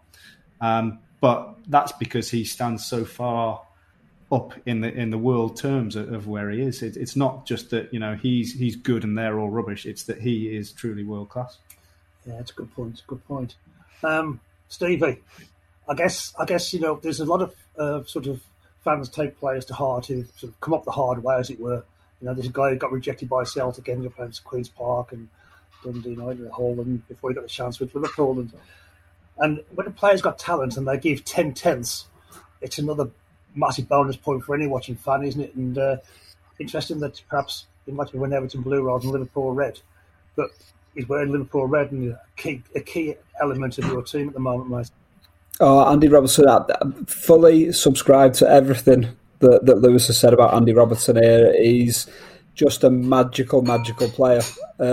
But that's because he stands so far up in the world terms of where he is. It's not just that he's good and they're all rubbish. It's that he is truly world class. Yeah, it's a good point. Good point. Stevie, I guess there's a lot of sort of fans take players to heart who sort of come up the hard way, as it were, This guy who got rejected by Celtic, ended up playing Queen's Park and Dundee United and Holland before he got a chance with Liverpool. And when a player's got talent and they give 10/10, it's another massive bonus point for any watching fan, isn't it? And interesting that perhaps he might be wearing Everton blue rather than Liverpool red, but he's wearing Liverpool red and a key element of your team at the moment, mate. Oh, Andy Robertson, I fully subscribe to everything that Lewis has said about Andy Robertson here. He's just a magical player.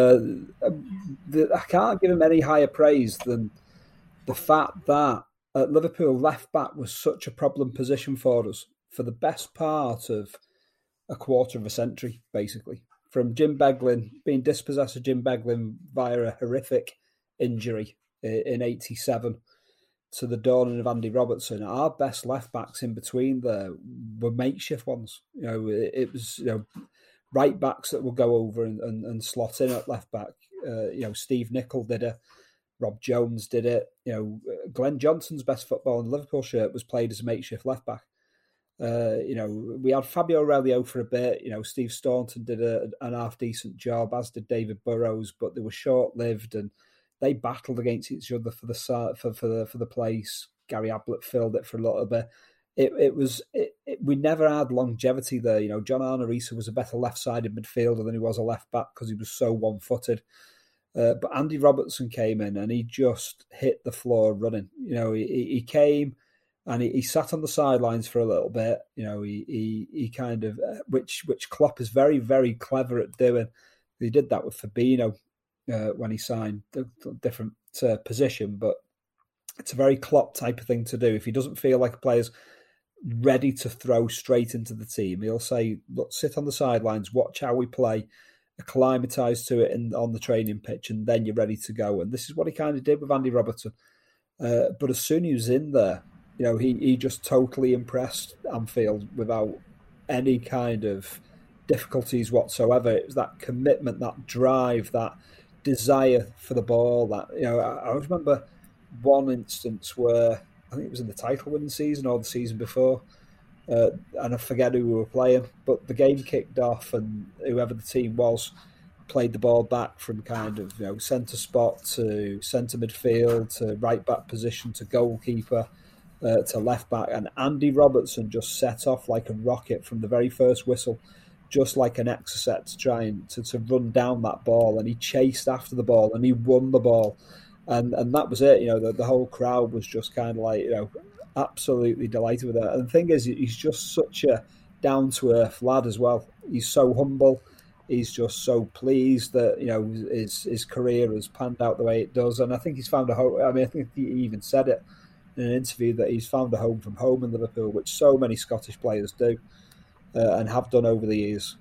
I can't give him any higher praise than the fact that at Liverpool, left back was such a problem position for us for the best part of a quarter of a century, basically. From Jim Beglin, being dispossessed of Jim Beglin via a horrific injury in '87 to the dawning of Andy Robertson, our best left backs in between there were makeshift ones. It was right backs that would go over and slot in at left back. Steve Nicol did it. Rob Jones did it. Glenn Johnson's best football in Liverpool shirt was played as a makeshift left back. We had Fabio Aurelio for a bit. Steve Staunton did an half decent job, as did David Burrows, but they were short lived and they battled against each other for the place. Gary Ablett filled it for a little bit. We never had longevity there. John Arnorisa was a better left-sided midfielder than he was a left back because he was so one-footed. But Andy Robertson came in and he just hit the floor running. He came and he sat on the sidelines for a little bit. He kind of, which Klopp is very, very clever at doing. He did that with Fabinho when he signed a different position, but it's a very Klopp type of thing to do. If he doesn't feel like a player's ready to throw straight into the team, he'll say, look, sit on the sidelines, watch how we play, acclimatise to it on the training pitch, and then you're ready to go. And this is what he kind of did with Andy Robertson. But as soon as he was in there, he just totally impressed Anfield without any kind of difficulties whatsoever. It was that commitment, that drive, that desire for the ball. That I remember one instance where I think it was in the title-winning season or the season before, and I forget who we were playing, but the game kicked off and whoever the team was played the ball back from kind of centre spot to centre midfield to right back position to goalkeeper to left back, and Andy Robertson just set off like a rocket from the very first whistle, just like an exocet to try and to run down that ball, and he chased after the ball and he won the ball, and that was it. The whole crowd was just kind of like absolutely delighted with it. And the thing is, he's just such a down-to-earth lad as well. He's so humble. He's just so pleased that his career has panned out the way it does, and I think he's found a home. I think he even said it in an interview that he's found a home from home in Liverpool, which so many Scottish players do and have done over the years.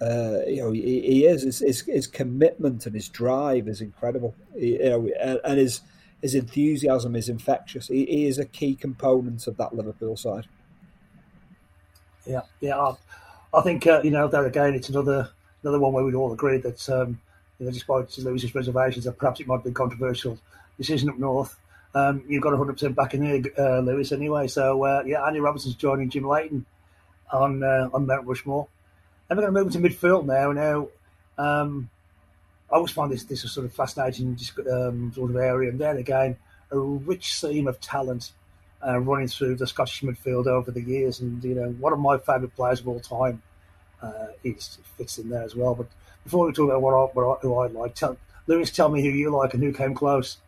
He is his commitment and his drive is incredible. And his enthusiasm is infectious. He is a key component of that Liverpool side. Yeah. I think there again, it's another one where we'd all agree that despite Lewis's reservations, that perhaps it might be a controversial decision up north. You've got 100% back in here, Lewis. Anyway, so Andy Robertson's joining Jim Leighton on Mount Rushmore, and we're going to move into midfield now. I always find this a sort of fascinating sort of area, and then again, a rich seam of talent running through the Scottish midfield over the years. And one of my favourite players of all time fits in there as well. But before we talk about who I like, Lewis, tell me who you like and who came close.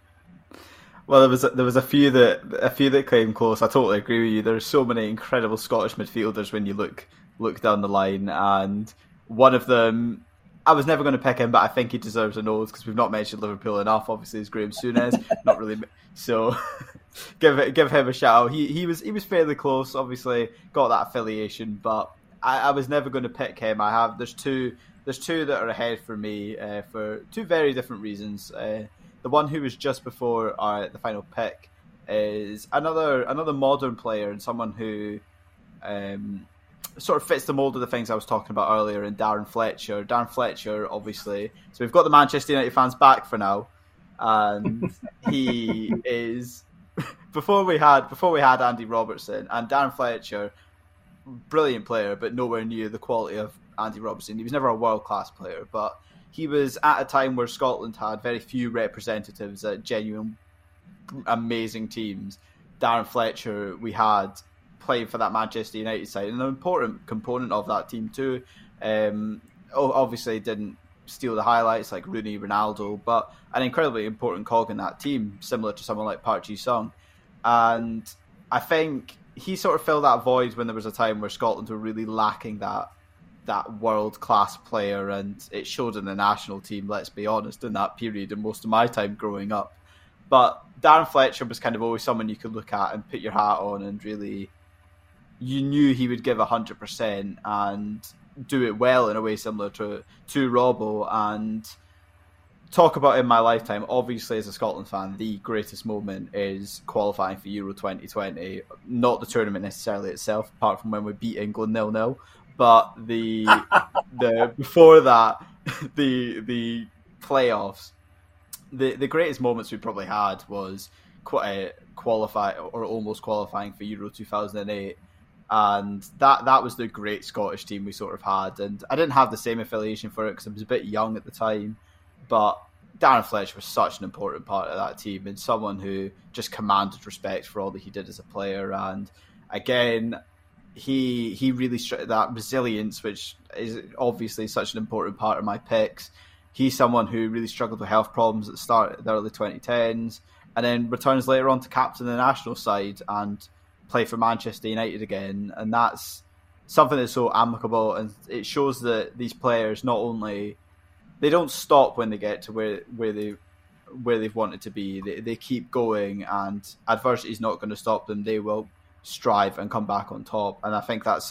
Well, there was a few that came close. I totally agree with you. There's so many incredible Scottish midfielders when you look down the line, and one of them, I was never going to pick him, but I think he deserves a nose because we've not mentioned Liverpool enough. Obviously, is Graham Souness. Not really, so give him a shout out. He was fairly close. Obviously, got that affiliation, but I was never going to pick him. There's two that are ahead for me for two very different reasons. The one who was just before the final pick is another modern player and someone who sort of fits the mould of the things I was talking about earlier in Darren Fletcher. Darren Fletcher, obviously. So we've got the Manchester United fans back for now, and he is before we had Andy Robertson, and Darren Fletcher brilliant player, but nowhere near the quality of Andy Robertson. He was never a world-class player, but he was at a time where Scotland had very few representatives at genuine, amazing teams. Darren Fletcher, we had playing for that Manchester United side, and an important component of that team too. Obviously didn't steal the highlights like Rooney, Ronaldo, but an incredibly important cog in that team, similar to someone like Park Ji-sung. And I think he sort of filled that void when there was a time where Scotland were really lacking that world-class player, and it showed in the national team, let's be honest, in that period and most of my time growing up. But Darren Fletcher was kind of always someone you could look at and put your hat on, and really you knew he would give 100% and do it well in a way similar to Robbo. And talk about in my lifetime, obviously as a Scotland fan, the greatest moment is qualifying for Euro 2020, not the tournament necessarily itself, apart from when we beat England 0-0. But the before that, the playoffs, the greatest moments we probably had was qualify or almost qualifying for Euro 2008, and that was the great Scottish team we sort of had. And I didn't have the same affiliation for it because I was a bit young at the time, but Darren Fletcher was such an important part of that team and someone who just commanded respect for all that he did as a player. And again, he really that resilience, which is obviously such an important part of my picks. He's someone who really struggled with health problems at the start of the early 2010s, and then returns later on to captain the national side and play for Manchester United again. And that's something that's so amicable, and it shows that these players not only they don't stop when they get to where they've wanted to be. They keep going, and adversity is not going to stop them. They will strive and come back on top. And I think that's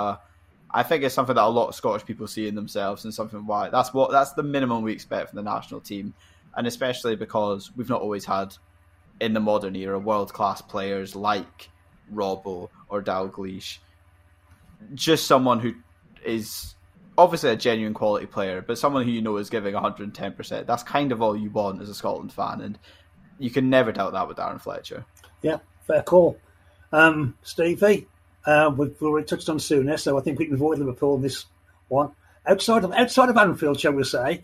I think it's something that a lot of Scottish people see in themselves, and something why that's the minimum we expect from the national team. And especially because we've not always had in the modern era world-class players like Robbo or Dalglish. Just someone who is obviously a genuine quality player, but someone who you know is giving 110%. That's kind of all you want as a Scotland fan, and you can never doubt that with Darren Fletcher. Yeah, fair call. Stevie, we've already touched on Souness, so I think we can avoid Liverpool in this one. Outside of Anfield, shall we say,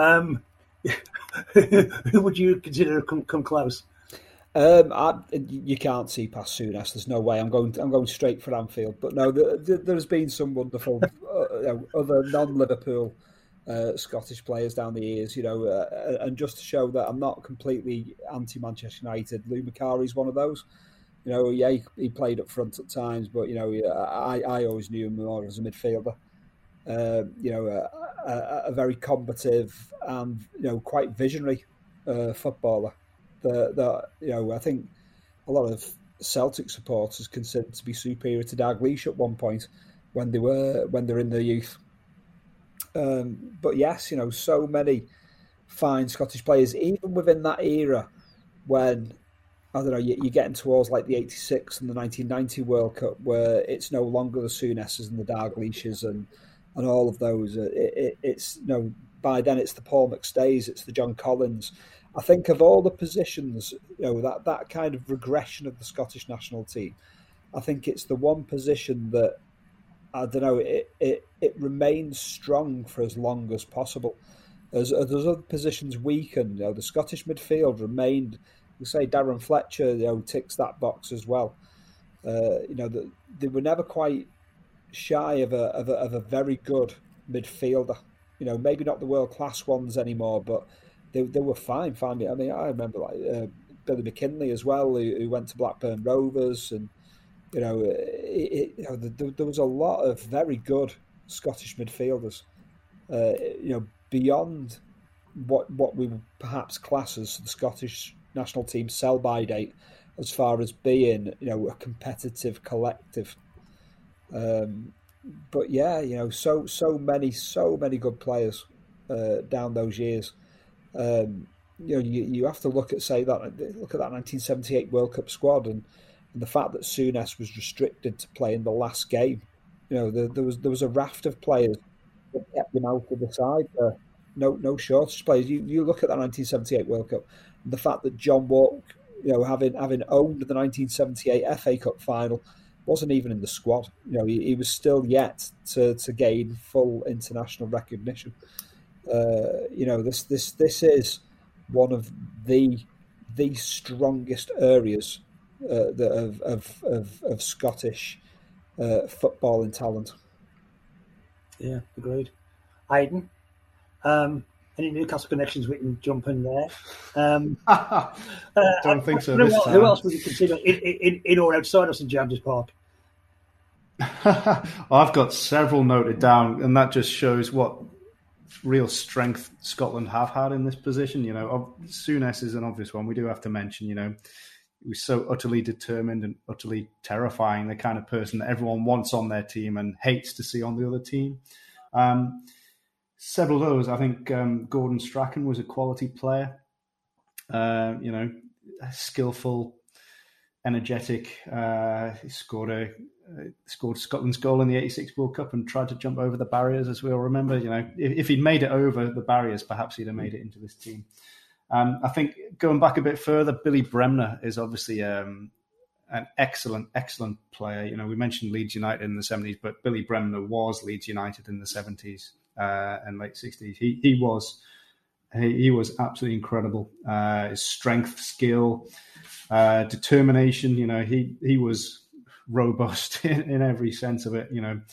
who would you consider come close? You can't see past Souness. There's no way. I'm going straight for Anfield. But no, there's been some wonderful other non-Liverpool Scottish players down the years, and just to show that I'm not completely anti-Manchester United, Lou Macari's one of those. He played up front at times, but I always knew him more as a midfielder. A very combative and quite visionary footballer. I think a lot of Celtic supporters considered to be superior to Dalglish at one point when they're in their youth. But yes, so many fine Scottish players, even within that era when, I don't know, you're getting towards like the 86 and the 1990 World Cup, where it's no longer the Souness's and the Dalglishes and all of those. It's by then it's the Paul McStays, it's the John Collins. I think of all the positions, that kind of regression of the Scottish national team, I think it's the one position that, I don't know, it remains strong for as long as possible. As other positions weakened, the Scottish midfield remained. You say Darren Fletcher, ticks that box as well. They were never quite shy of a very good midfielder. Maybe not the world class ones anymore, but they were fine. I mean, I remember Billy McKinley as well, who went to Blackburn Rovers, and there was a lot of very good Scottish midfielders. Beyond what we would perhaps class as the Scottish national team sell-by date, as far as being a competitive collective. But yeah, so many good players down those years. You have to look at that 1978 World Cup squad and the fact that Souness was restricted to play in the last game. There was a raft of players that kept him out of the side. No shortage players. You look at that 1978 World Cup, and the fact that John Walk, having owned the 1978 FA Cup final, wasn't even in the squad. He was still yet to gain full international recognition. This is one of the strongest areas of Scottish footballing talent. Yeah, agreed. Aidan, any Newcastle connections we can jump in there? Don't think so. Who else would you consider in or outside of St James's Park? I've got several noted down, and that just shows what real strength Scotland have had in this position. Souness is an obvious one. We do have to mention, he was so utterly determined and utterly terrifying, the kind of person that everyone wants on their team and hates to see on the other team. Several of those, I think Gordon Strachan was a quality player, skillful, energetic. He scored Scotland's goal in the '86 World Cup and tried to jump over the barriers, as we all remember. If he'd made it over the barriers, perhaps he'd have made it into this team. I think going back a bit further, Billy Bremner is obviously an excellent player. We mentioned Leeds United in the 70s, but Billy Bremner was Leeds United in the 70s and late 60s. He was absolutely incredible. His strength, skill, determination. He was robust in every sense of it.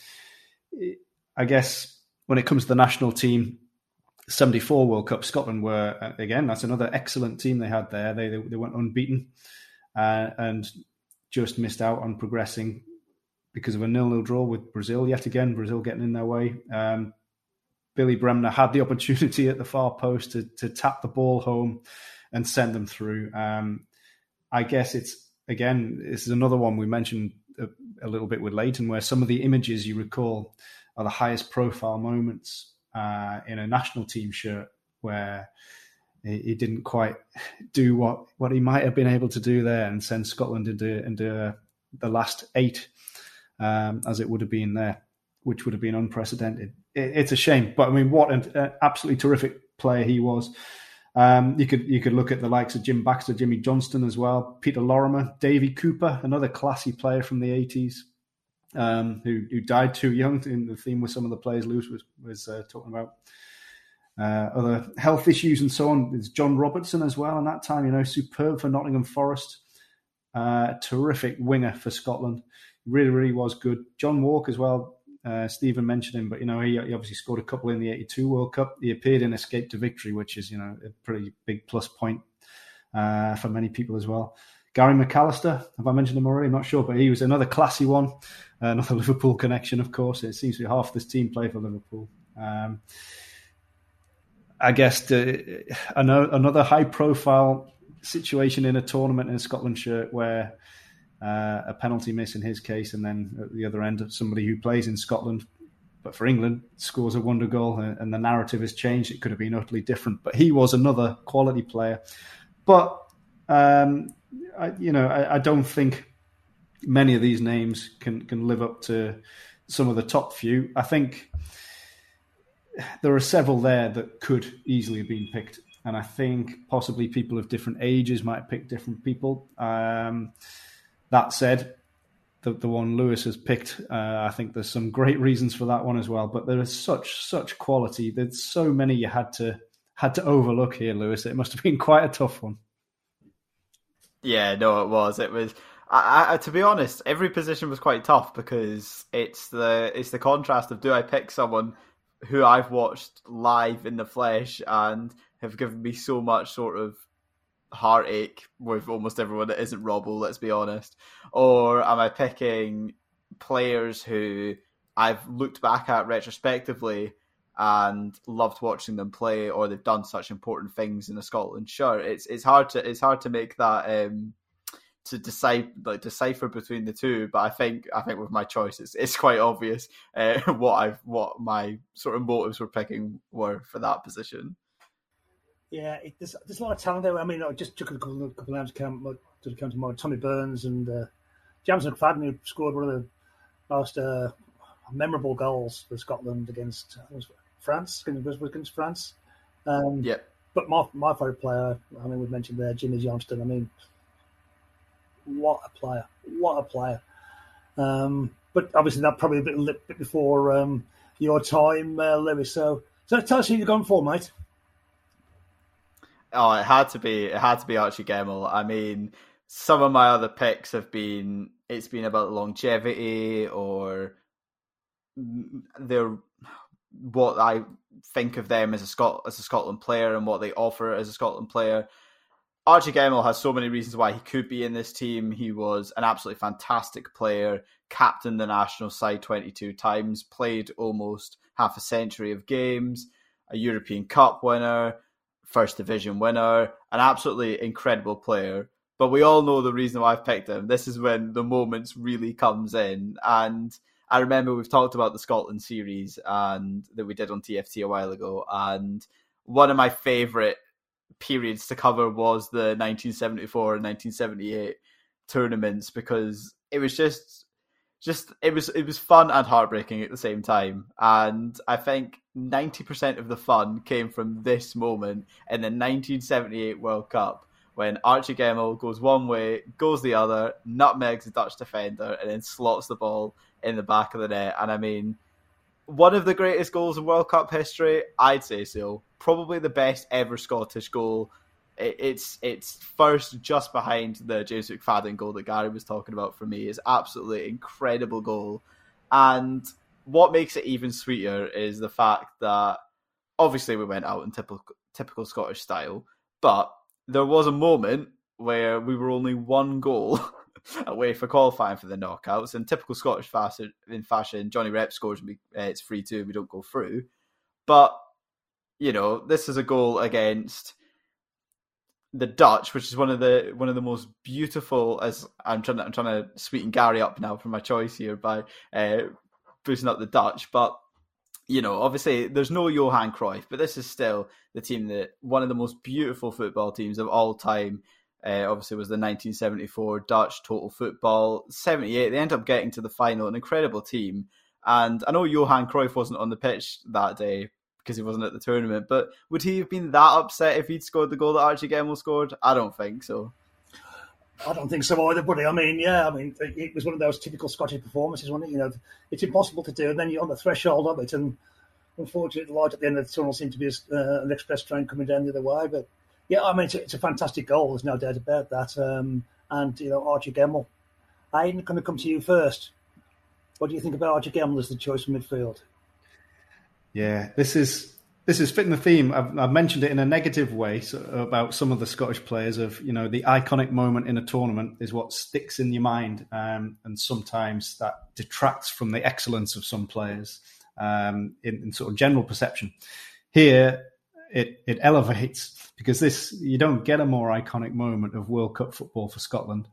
I guess when it comes to the national team, 74 World Cup, Scotland were, again, that's another excellent team they had there. They went unbeaten and just missed out on progressing because of a 0-0 draw with Brazil. Yet again, Brazil getting in their way. Billy Bremner had the opportunity at the far post to tap the ball home and send them through. I guess this is another one we mentioned a little bit with Leighton, where some of the images you recall are the highest profile moments in a national team shirt, where he didn't quite do what he might have been able to do there and send Scotland into the last 8, as it would have been there, which would have been unprecedented. It's a shame, but I mean, what an absolutely terrific player he was. You could look at the likes of Jim Baxter, Jimmy Johnston as well, Peter Lorimer, Davy Cooper, another classy player from the 80s, who died too young, in the theme with some of the players Lewis was talking about. Other health issues and so on. There's John Robertson as well in that time, superb for Nottingham Forest. Terrific winger for Scotland. Really, really was good. John Walk as well. Stephen mentioned him, but he obviously scored a couple in the '82 World Cup. He appeared in Escape to Victory, which is a pretty big plus point for many people as well. Gary McAllister, have I mentioned him already? I'm not sure, but he was another classy one. Another Liverpool connection, of course. It seems to be half this team play for Liverpool. I guess another high-profile situation in a tournament in a Scotland shirt where a penalty miss in his case, and then at the other end, somebody who plays in Scotland but for England scores a wonder goal, and the narrative has changed. It could have been utterly different, but he was another quality player. But I don't think many of these names can live up to some of the top few. I think there are several there that could easily have been picked, and I think possibly people of different ages might pick different people. That said, the one Lewis has picked, I think there's some great reasons for that one as well. But there is such quality. There's so many you had to overlook here, Lewis. It must have been quite a tough one. Yeah, no, it was. It was. To be honest, every position was quite tough because it's the contrast of, do I pick someone who I've watched live in the flesh and have given me so much sort of heartache with almost everyone that isn't Robbo, let's be honest, or am I picking players who I've looked back at retrospectively and loved watching them play, or they've done such important things in a Scotland shirt? It's hard to make that to decipher between the two, but I think with my choice it's quite obvious what my sort of motives for picking were for that position. Yeah, there's a lot of talent there. I mean, I just took a couple of names to come to mind. Tommy Burns and James McFadden, who scored one of the most memorable goals for Scotland against France. Against France. Yeah. But my favourite player, I mean, we've mentioned there, Jimmy Johnston. I mean, what a player! But obviously that probably a bit before your time, Lewis. So tell us who you've gone for, mate. Oh, it had to be Archie Gemmill. I mean, some of my other picks have been about longevity or what I think of them as a Scotland player and what they offer as a Scotland player. Archie Gemmill has so many reasons why he could be in this team. He was an absolutely fantastic player, captained the national side 22 times, played almost half a century of games, a European Cup winner, First Division winner, an absolutely incredible player. But we all know the reason why I've picked him. This is when the moments really comes in. And I remember we've talked about the Scotland series and that we did on TFT a while ago. And one of my favourite periods to cover was the 1974 and 1978 tournaments, because it was it was fun and heartbreaking at the same time. And I think 90% of the fun came from this moment in the 1978 World Cup, when Archie Gemmill goes one way, goes the other, nutmegs the Dutch defender, and then slots the ball in the back of the net. And I mean, one of the greatest goals in World Cup history, I'd say so. Probably the best ever Scottish goal. It's first just behind the James McFadden goal that Gary was talking about for me. It's absolutely incredible goal. And what makes it even sweeter is the fact that obviously we went out in typical Scottish style, but there was a moment where we were only one goal away for qualifying for the knockouts. In typical Scottish fashion, Johnny Rep scores and it's 3-2, we don't go through. But, you know, this is a goal against the Dutch, which is one of the most beautiful, as I'm trying to sweeten Gary up now for my choice here by boosting up the Dutch. But, you know, obviously there's no Johan Cruyff, but this is still the team that one of the most beautiful football teams of all time. Obviously was the 1974 Dutch total football. 78, they end up getting to the final, an incredible team. And I know Johan Cruyff wasn't on the pitch that day because he wasn't at the tournament, but would he have been that upset if he'd scored the goal that Archie Gemmill scored? I don't think so. I don't think so either, buddy. I mean, it was one of those typical Scottish performances, wasn't it? You know, it's impossible to do, and then you're on the threshold of it, and unfortunately, the light at the end of the tunnel seemed to be an express train coming down the other way. But yeah, I mean, it's a fantastic goal. There's no doubt about that. And you know, Archie Gemmill. I'm going to come to you first. What do you think about Archie Gemmill as the choice for midfield? Yeah, this is fitting the theme. I've mentioned it in a negative way about some of the Scottish players. Of, you know, the iconic moment in a tournament is what sticks in your mind, and sometimes that detracts from the excellence of some players in sort of general perception. Here, it elevates, because you don't get a more iconic moment of World Cup football for Scotland.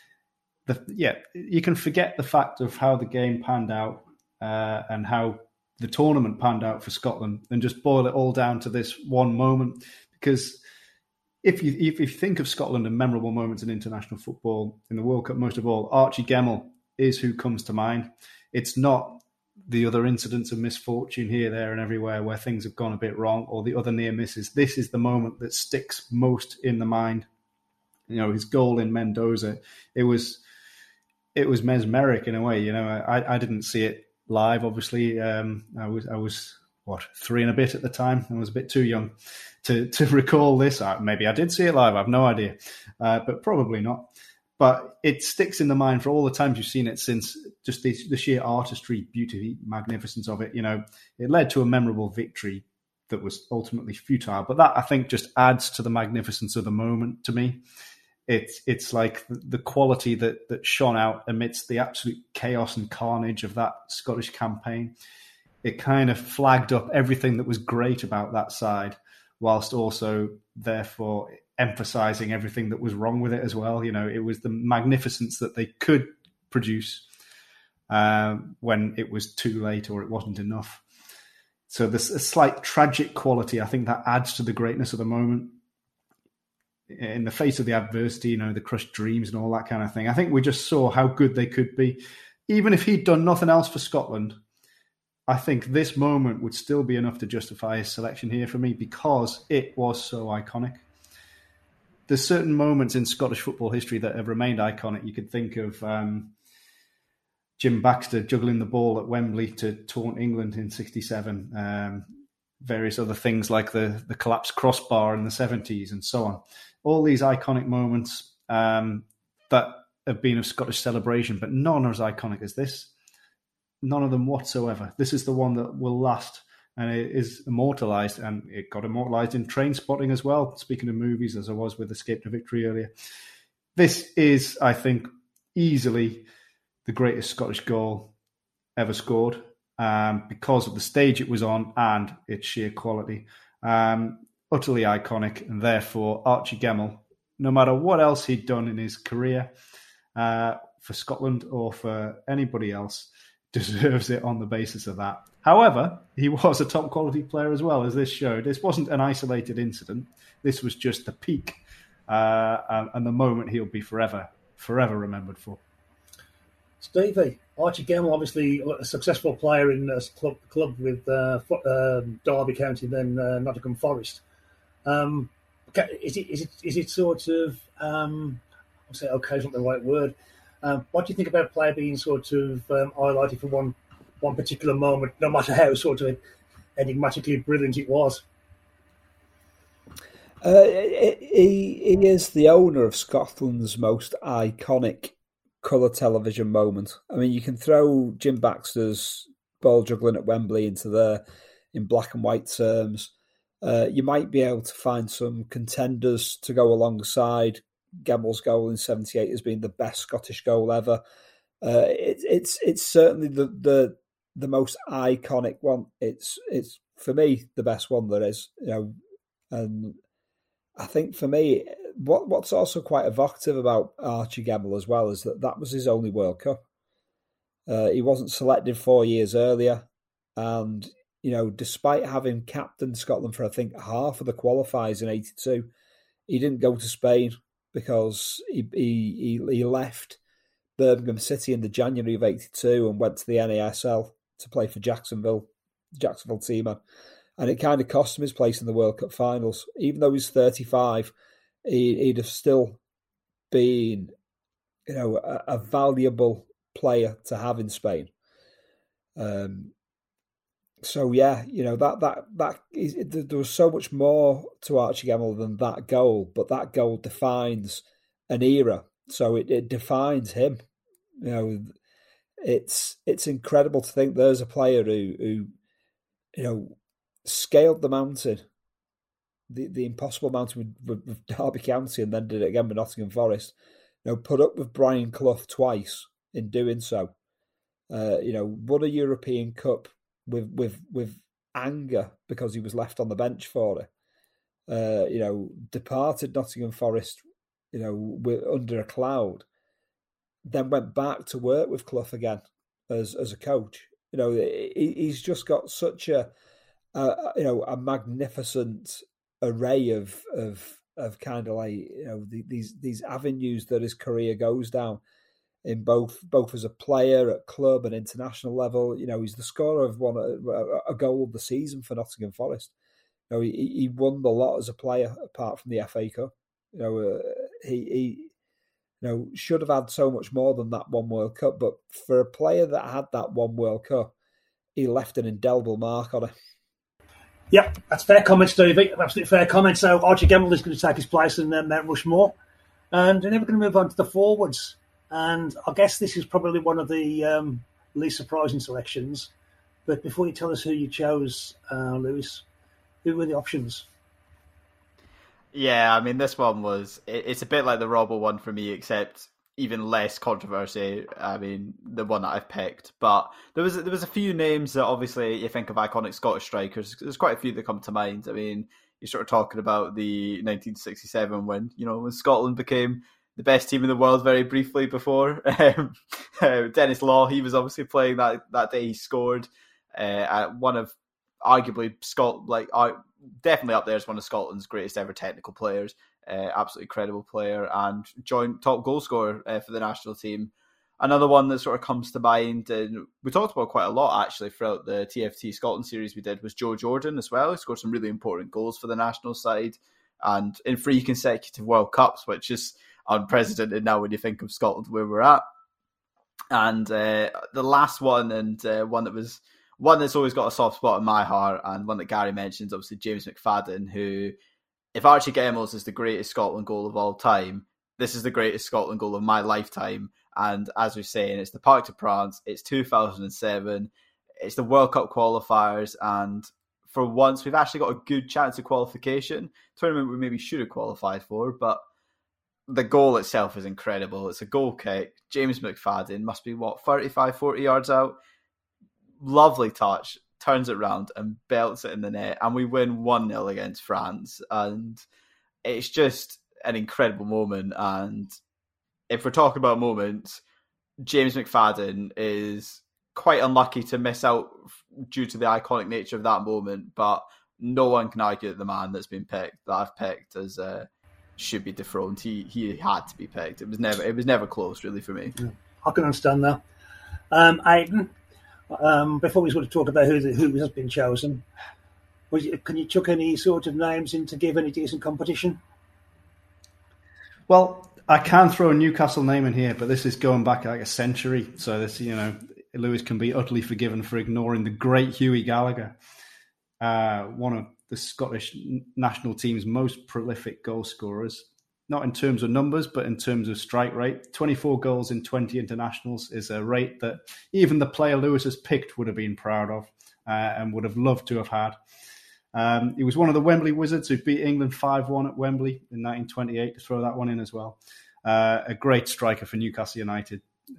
You can forget the fact of how the game panned out and how the tournament panned out for Scotland, and just boil it all down to this one moment. Because if you think of Scotland and memorable moments in international football, in the World Cup most of all, Archie Gemmill is who comes to mind. It's not the other incidents of misfortune here, there and everywhere where things have gone a bit wrong, or the other near misses. This is the moment that sticks most in the mind. You know, his goal in Mendoza, it was mesmeric in a way. You know, I didn't see it live, obviously. I was 3 and a bit at the time. I was a bit too young to recall this. Maybe I did see it live. I have no idea, but probably not. But it sticks in the mind for all the times you've seen it since. Just the sheer artistry, beauty, magnificence of it. You know, it led to a memorable victory that was ultimately futile. But that, I think, just adds to the magnificence of the moment to me. It's like the quality that shone out amidst the absolute chaos and carnage of that Scottish campaign. It kind of flagged up everything that was great about that side, whilst also therefore emphasising everything that was wrong with it as well. You know, it was the magnificence that they could produce when it was too late or it wasn't enough. So there's a slight tragic quality, I think, that adds to the greatness of the moment. In the face of the adversity, you know, the crushed dreams and all that kind of thing. I think we just saw how good they could be. Even if he'd done nothing else for Scotland, I think this moment would still be enough to justify his selection here for me, because it was so iconic. There's certain moments in Scottish football history that have remained iconic. You could think of Jim Baxter juggling the ball at Wembley to taunt England in '67. Various other things like the collapsed crossbar in the 70s and so on. All these iconic moments that have been of Scottish celebration, but none are as iconic as this. None of them whatsoever. This is the one that will last, and it is immortalised, and it got immortalised in Trainspotting as well, speaking of movies, as I was with Escape to Victory earlier. This is, I think, easily the greatest Scottish goal ever scored, because of the stage it was on and its sheer quality. Utterly iconic, and therefore Archie Gemmill, no matter what else he'd done in his career for Scotland or for anybody else, deserves it on the basis of that. However, he was a top quality player as well, as this showed. This wasn't an isolated incident. This was just the peak and the moment he'll be forever remembered for. Stevie, Archie Gemmill, obviously a successful player in club with Derby County, then Nottingham Forest. Is it sort of I'll say okay is not the right word. What do you think about a player being sort of highlighted for one particular moment, no matter how sort of enigmatically brilliant it was? He is the owner of Scotland's most iconic colour television moment. I mean, you can throw Jim Baxter's ball juggling at Wembley into there in black and white terms. You might be able to find some contenders to go alongside Gemmill's goal in '78 as being the best Scottish goal ever. It's certainly the most iconic one. It's for me the best one there is. And I think for me, what's also quite evocative about Archie Gemmill as well is that was his only World Cup. He wasn't selected 4 years earlier, and despite having captained Scotland for I think half of the qualifiers in '82, he didn't go to Spain because he left Birmingham City in the January of '82 and went to the NASL to play for Jacksonville Seamen. And it kind of cost him his place in the World Cup finals. Even though he's 35, he'd have still been, a valuable player to have in Spain. So yeah, there was so much more to Archie Gemmill than that goal, but that goal defines an era. So it defines him. It's incredible to think there's a player who scaled the mountain, the impossible mountain with Derby County, and then did it again with Nottingham Forest. Put up with Brian Clough twice in doing so. Won a European Cup with anger because he was left on the bench for it. Departed Nottingham Forest, under a cloud. Then went back to work with Clough again as a coach. He's just got such a magnificent array of kind of like these avenues that his career goes down in both as a player at club and international level. He's the scorer of a goal of the season for Nottingham Forest. He won the lot as a player apart from the FA Cup. He should have had so much more than that one World Cup, but for a player that had that one World Cup, he left an indelible mark on it. Yeah, that's fair comment, Stevie. Absolutely fair comment. So Archie Gemmill is going to take his place in Mount Rushmore. And then we're going to move on to the forwards. And I guess this is probably one of the least surprising selections. But before you tell us who you chose, Lewis, who were the options? Yeah, I mean, this one it's a bit like the Robbo one for me, except even less controversy. I mean, the one that I've picked. But there was a few names that obviously you think of iconic Scottish strikers. There's quite a few that come to mind. I mean, you're sort of talking about the 1967 when Scotland became the best team in the world very briefly before. Denis Law, he was obviously playing that day. He scored at one of arguably definitely up there as one of Scotland's greatest ever technical players. Absolutely incredible player and joint top goal scorer for the national team. Another one that sort of comes to mind, and we talked about quite a lot actually throughout the TFT Scotland series we did, was Joe Jordan as well. He scored some really important goals for the national side and in 3 consecutive World Cups, which is unprecedented now when you think of Scotland where we're at. And the last one, and one that's always got a soft spot in my heart, and one that Gary mentions, obviously James McFadden, who, if Archie Gemmells is the greatest Scotland goal of all time, this is the greatest Scotland goal of my lifetime. And as we're saying, it's the Parc des Princes, it's 2007, it's the World Cup qualifiers, and for once we've actually got a good chance of qualification. Tournament we maybe should have qualified for, but the goal itself is incredible. It's a goal kick. James McFadden must be, 35, 40 yards out? Lovely touch, turns it round and belts it in the net, and we win 1-0 against France. And it's just an incredible moment. And if we're talking about moments, James McFadden is quite unlucky to miss out due to the iconic nature of that moment, but no one can argue that the man that I've picked as should be dethroned. He had to be picked. It was never close, really, for me. I can understand that. Aidan, before we sort of talk about who has been chosen, can you chuck any sort of names in to give any decent competition? Well, I can throw a Newcastle name in here, but this is going back like a century. So this, Lewis can be utterly forgiven for ignoring the great Hughie Gallagher, one of the Scottish national team's most prolific goal scorers. Not in terms of numbers, but in terms of strike rate. 24 goals in 20 internationals is a rate that even the player Lewis has picked would have been proud of and would have loved to have had. He was one of the Wembley Wizards who beat England 5-1 at Wembley in 1928, to throw that one in as well. A great striker for Newcastle United.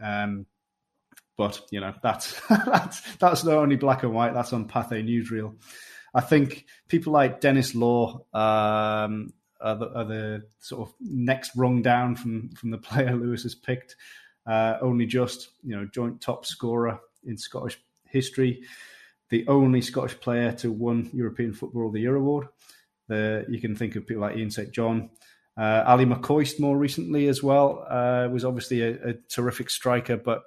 But, that's not only black and white, that's on Pathé Newsreel. I think people like Dennis Law are the sort of next rung down from the player Lewis has picked. Only just, joint top scorer in Scottish history. The only Scottish player to win European Footballer of the Year award. You can think of people like Ian St. John. Ali McCoist more recently as well. Was obviously a terrific striker, but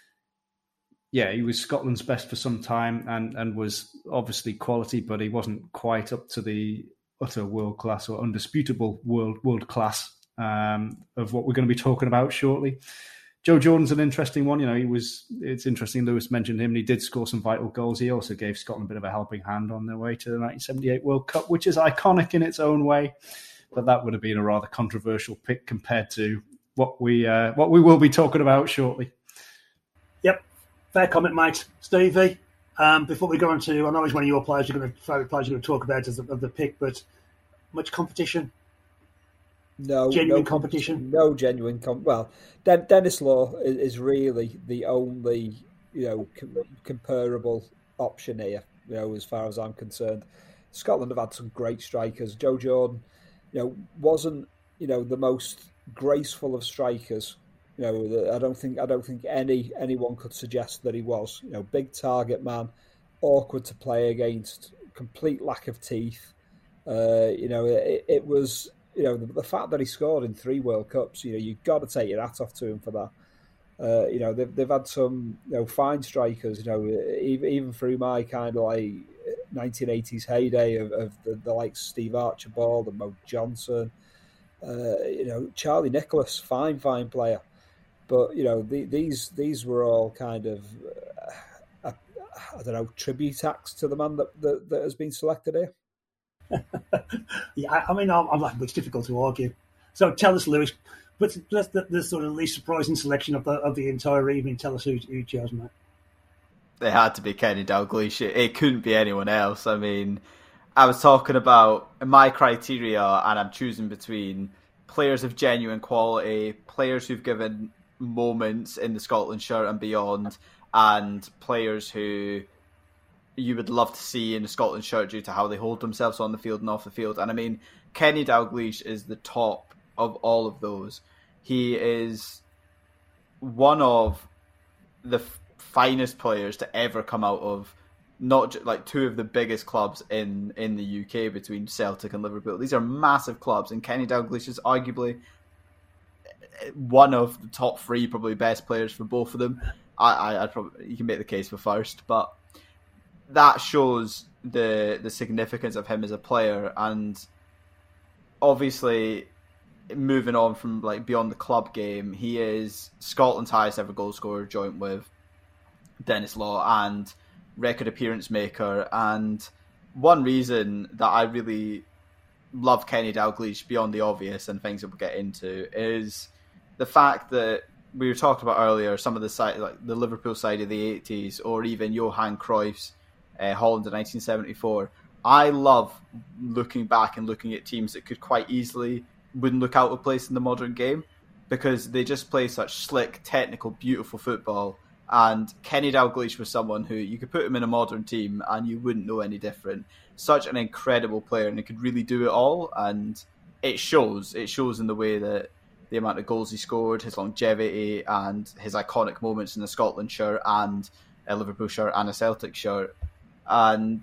yeah, he was Scotland's best for some time and was obviously quality, but he wasn't quite up to the utter world class or undisputable world class of what we're going to be talking about shortly. Joe Jordan's an interesting one. It's interesting Lewis mentioned him, and he did score some vital goals. He also gave Scotland a bit of a helping hand on their way to the 1978 World Cup, which is iconic in its own way. But that would have been a rather controversial pick compared to what we will be talking about shortly. Yep, fair comment, mate. Stevie, before we go on to, I know it's one of your players favourite players you're going to talk about as the pick, but much competition? No competition. No genuine well, Dennis Law is really the only comparable option here. As far as I'm concerned, Scotland have had some great strikers. Joe Jordan, wasn't the most graceful of strikers. I don't think anyone could suggest that he was. Big target man, awkward to play against, complete lack of teeth. It was. The fact that he scored in 3 World Cups, you've got to take your hat off to him for that. They've had some fine strikers, even through my kind of like 1980s heyday of the likes Steve Archibald and Mo Johnson, Charlie Nicholas, fine player. But, these were all kind of, tribute acts to the man that has been selected here. Yeah, it's difficult to argue. So tell us, Lewis, but the sort of least surprising selection of the entire evening. Tell us who you chose, mate. It had to be Kenny Dalglish. It couldn't be anyone else. I mean, I was talking about my criteria, and I'm choosing between players of genuine quality, players who've given moments in the Scotland shirt and beyond, and players who you would love to see in a Scotland shirt due to how they hold themselves on the field and off the field. And I mean, Kenny Dalglish is the top of all of those. He is one of the finest players to ever come out of not like 2 of the biggest clubs in the UK between Celtic and Liverpool. These are massive clubs, and Kenny Dalglish is arguably one of the top 3 probably best players for both of them. I'd probably, you can make the case for first, but that shows the significance of him as a player. And obviously moving on from like beyond the club game, he is Scotland's highest ever goal scorer, joint with Denis Law, and record appearance maker. And one reason that I really love Kenny Dalglish beyond the obvious and things that we'll get into is the fact that we were talking about earlier, some of the side, like the Liverpool side of the 80s, or even Johan Cruyff's Holland in 1974. I love looking back and looking at teams that could quite easily wouldn't look out of place in the modern game, because they just play such slick, technical, beautiful football. And Kenny Dalglish was someone who you could put him in a modern team and you wouldn't know any different. Such an incredible player, and he could really do it all. And it shows. It shows in the way that the amount of goals he scored, his longevity, and his iconic moments in the Scotland shirt and a Liverpool shirt and a Celtic shirt. And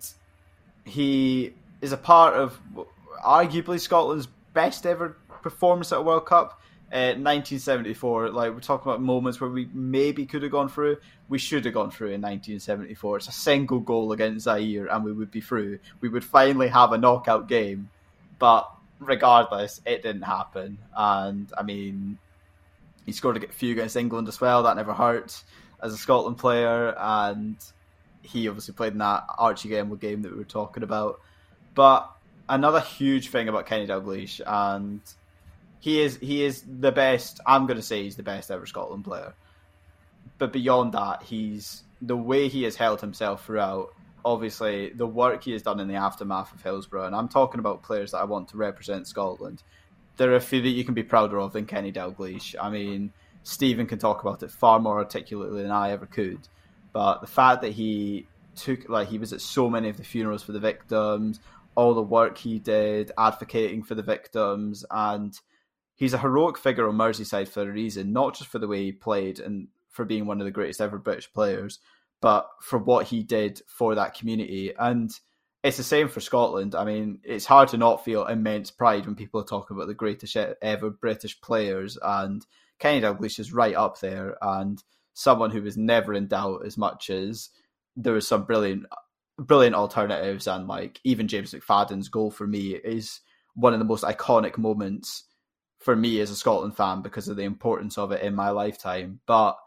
he is a part of arguably Scotland's best ever performance at a World Cup. 1974, like we're talking about moments where we maybe could have gone through. We should have gone through in 1974. It's a single goal against Zaire and we would be through. We would finally have a knockout game. But regardless, it didn't happen. And I mean, he scored a few against England as well. That never hurt as a Scotland player. And he obviously played in that Archie Gemmill game that we were talking about. But another huge thing about Kenny Dalglish, and he is the best. I'm going to say he's the best ever Scotland player. But beyond that, he's the way he has held himself throughout. Obviously, the work he has done in the aftermath of Hillsborough, and I'm talking about players that I want to represent Scotland. There are a few that you can be prouder of than Kenny Dalglish. I mean, Stephen can talk about it far more articulately than I ever could. But the fact that he was at so many of the funerals for the victims, all the work he did advocating for the victims, and he's a heroic figure on Merseyside for a reason, not just for the way he played and for being one of the greatest ever British players, but for what he did for that community. And it's the same for Scotland. I mean, it's hard to not feel immense pride when people are talking about the greatest ever British players, and Kenny Dalglish is right up there, and someone who was never in doubt as much as there was some brilliant alternatives. And like even James McFadden's goal for me is one of the most iconic moments for me as a Scotland fan because of the importance of it in my lifetime. But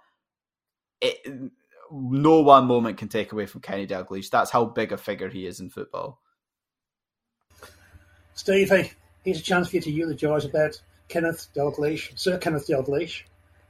no one moment can take away from Kenny Dalglish. That's how big a figure he is in football. Steve, hey, here's a chance for you to eulogise about Kenneth Dalglish, Sir Kenneth Dalglish.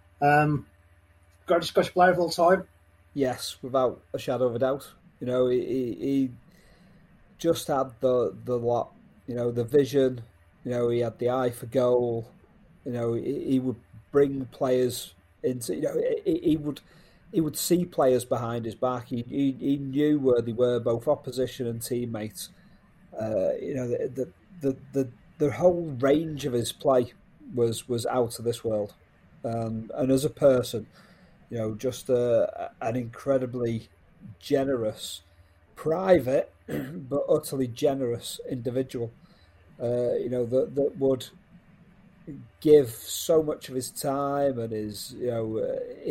Greatest Scottish player of all time? Yes, without a shadow of a doubt. You know, he just had the lot. You know, the vision. You know, he had the eye for goal. You know, he would bring players into. You know, he would see players behind his back. He knew where they were, both opposition and teammates. You know, the whole range of his play was out of this world. And as a person, you know, just an incredibly generous, private, but utterly generous individual. You know, that would give so much of his time and his, you know,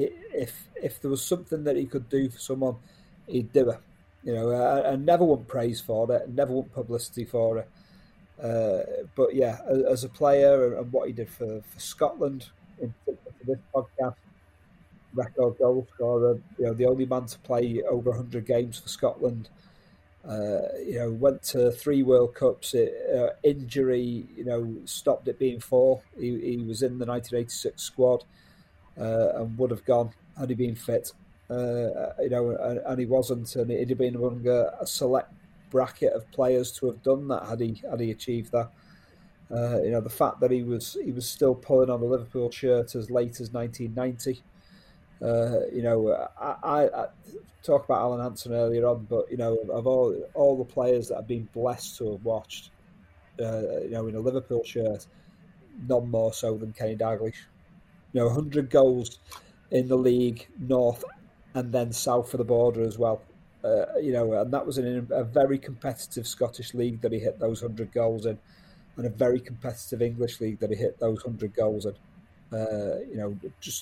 if there was something that he could do for someone, he'd do it. You know, and never want praise for it, never want publicity for it. But yeah, as a player and what he did for Scotland, in particular for this podcast, record goal scorer, you know, the only man to play over 100 games for Scotland. You know, went to 3 World Cups. Injury, you know, stopped it being 4. He was in the 1986 squad and would have gone had he been fit. You know, and he wasn't, and he'd have been among a select bracket of players to have done that had he achieved that. You know, the fact that he was still pulling on the Liverpool shirt as late as 1990. You know, I talked about Alan Hansen earlier on, but you know, of all the players that I've been blessed to have watched, you know, in a Liverpool shirt, none more so than Kenny Dalglish. You know, 100 goals in the league, north and then south of the border as well. You know, and that was in a very competitive Scottish league that he hit those 100 goals in, and a very competitive English league that he hit those 100 goals in. You know, just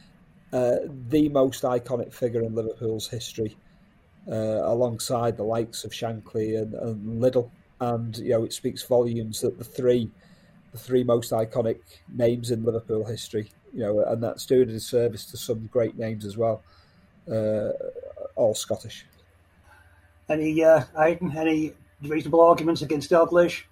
the most iconic figure in Liverpool's history, alongside the likes of Shankly and Liddell. And, you know, it speaks volumes that the three the 3 most iconic names in Liverpool history, and that's doing a disservice to some great names as well, all Scottish. Aidan, any reasonable arguments against Dalglish?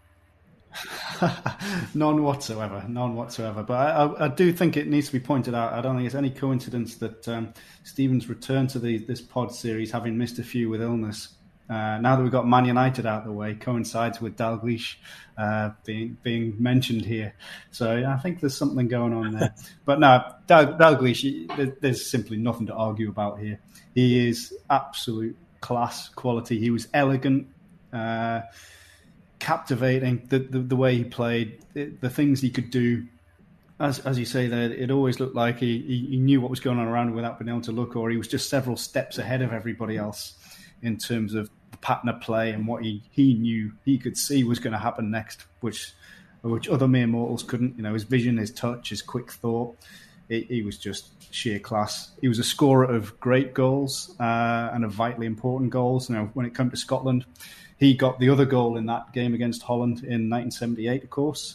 None whatsoever. But I do think it needs to be pointed out. I don't think it's any coincidence that Stephen's returned to this pod series, having missed a few with illness. Now that we've got Man United out of the way, coincides with Dalglish being mentioned here. So I think there's something going on there. But no, Dalglish, there's simply nothing to argue about here. He is absolute class quality. He was elegant, captivating. The way he played, the things he could do. As you say there, it always looked like he knew what was going on around him without being able to look, or he was just several steps ahead of everybody else in terms of the pattern of play and what he knew he could see was going to happen next, which other mere mortals couldn't. His vision, his touch, his quick thought. He was just sheer class. He was a scorer of great goals and of vitally important goals. When it came to Scotland, he got the other goal in that game against Holland in 1978, of course.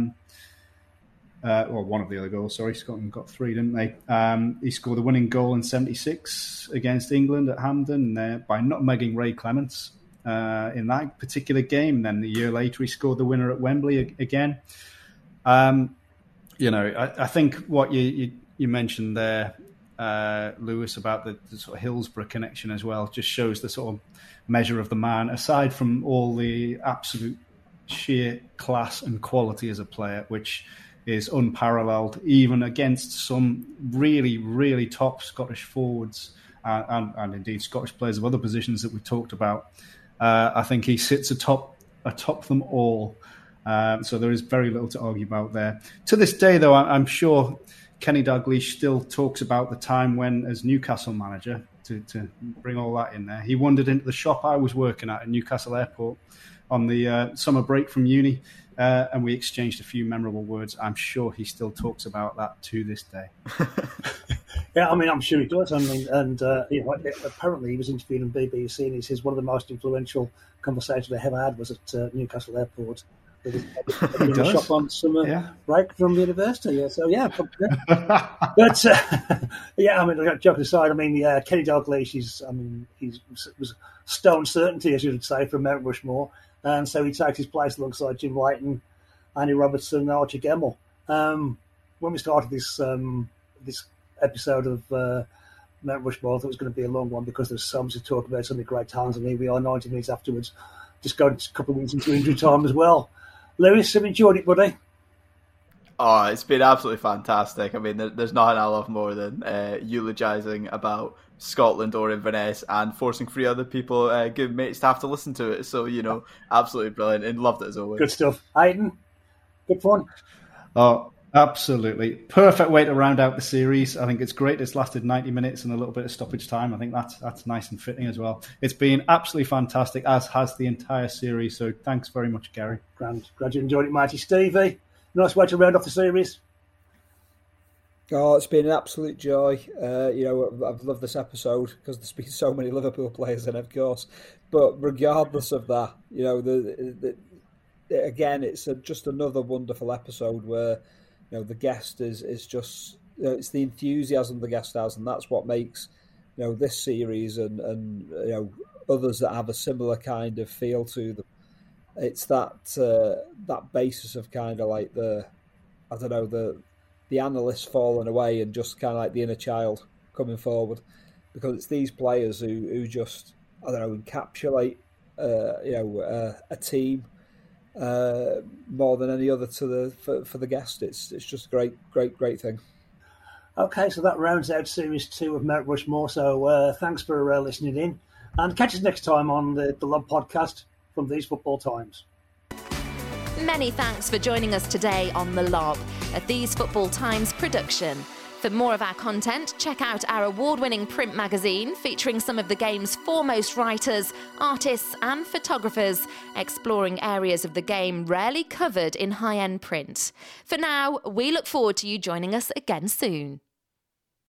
One of the other goals, sorry. Scotland got 3, didn't they? He scored the winning goal in 76 against England at Hampden by nutmegging Ray Clemence in that particular game. Then the year later, he scored the winner at Wembley again. I think what you mentioned there, Lewis, about the sort of Hillsborough connection as well, just shows the sort of measure of the man, aside from all the absolute sheer class and quality as a player, which is unparalleled, even against some really, really top Scottish forwards and indeed Scottish players of other positions that we've talked about. I think he sits atop them all. So there is very little to argue about there. To this day, though, I'm sure Kenny Dalglish still talks about the time when, as Newcastle manager, to bring all that in there, he wandered into the shop I was working at Newcastle Airport on the summer break from uni, and we exchanged a few memorable words. I'm sure he still talks about that to this day. Yeah, I'm sure he does. Apparently he was interviewed on BBC, and he says one of the most influential conversations I ever had was at Newcastle Airport. In a shop on summer break from university. Yeah, so yeah, but joking aside, Kenny Dalglish was stone certainty, as you would say, from Mount Rushmore, and so he takes his place alongside Jim Leighton, Andy Robertson, and Archie Gemmill. When we started this episode of Mount Rushmore, I thought it was going to be a long one because there's so much to talk about, so many great talents, and here we are 90 minutes afterwards, just going a couple of minutes into injury time as well. Lewis, have you enjoyed it, buddy? Oh, it's been absolutely fantastic. There's nothing I love more than eulogising about Scotland or Inverness and forcing 3 other people, good mates, to have to listen to it. So, absolutely brilliant and loved it as always. Good stuff. Aidan, good fun. Oh, absolutely. Perfect way to round out the series. I think it's great. It's lasted 90 minutes and a little bit of stoppage time. I think that's nice and fitting as well. It's been absolutely fantastic, as has the entire series. So thanks very much, Gary. Glad you enjoyed it, matey. Stevie, nice way to round off the series. Oh, it's been an absolute joy. I've loved this episode because there's been so many Liverpool players in, of course. But regardless of that, again, it's just another wonderful episode where the guest is just it's the enthusiasm the guest has, and that's what makes this series and others that have a similar kind of feel to them. It's that basis of kind of like the analyst falling away and just kind of like the inner child coming forward, because it's these players who just encapsulate a team more than any other for the guest. It's just a great thing. Okay, so that rounds out series 2 of Mount Rushmore. So thanks for listening in, and catch us next time on the Lob Podcast from These Football Times. Many thanks for joining us today on The Lob, a These Football Times production. For more of our content, check out our award-winning print magazine featuring some of the game's foremost writers, artists and photographers, exploring areas of the game rarely covered in high-end print. For now, we look forward to you joining us again soon.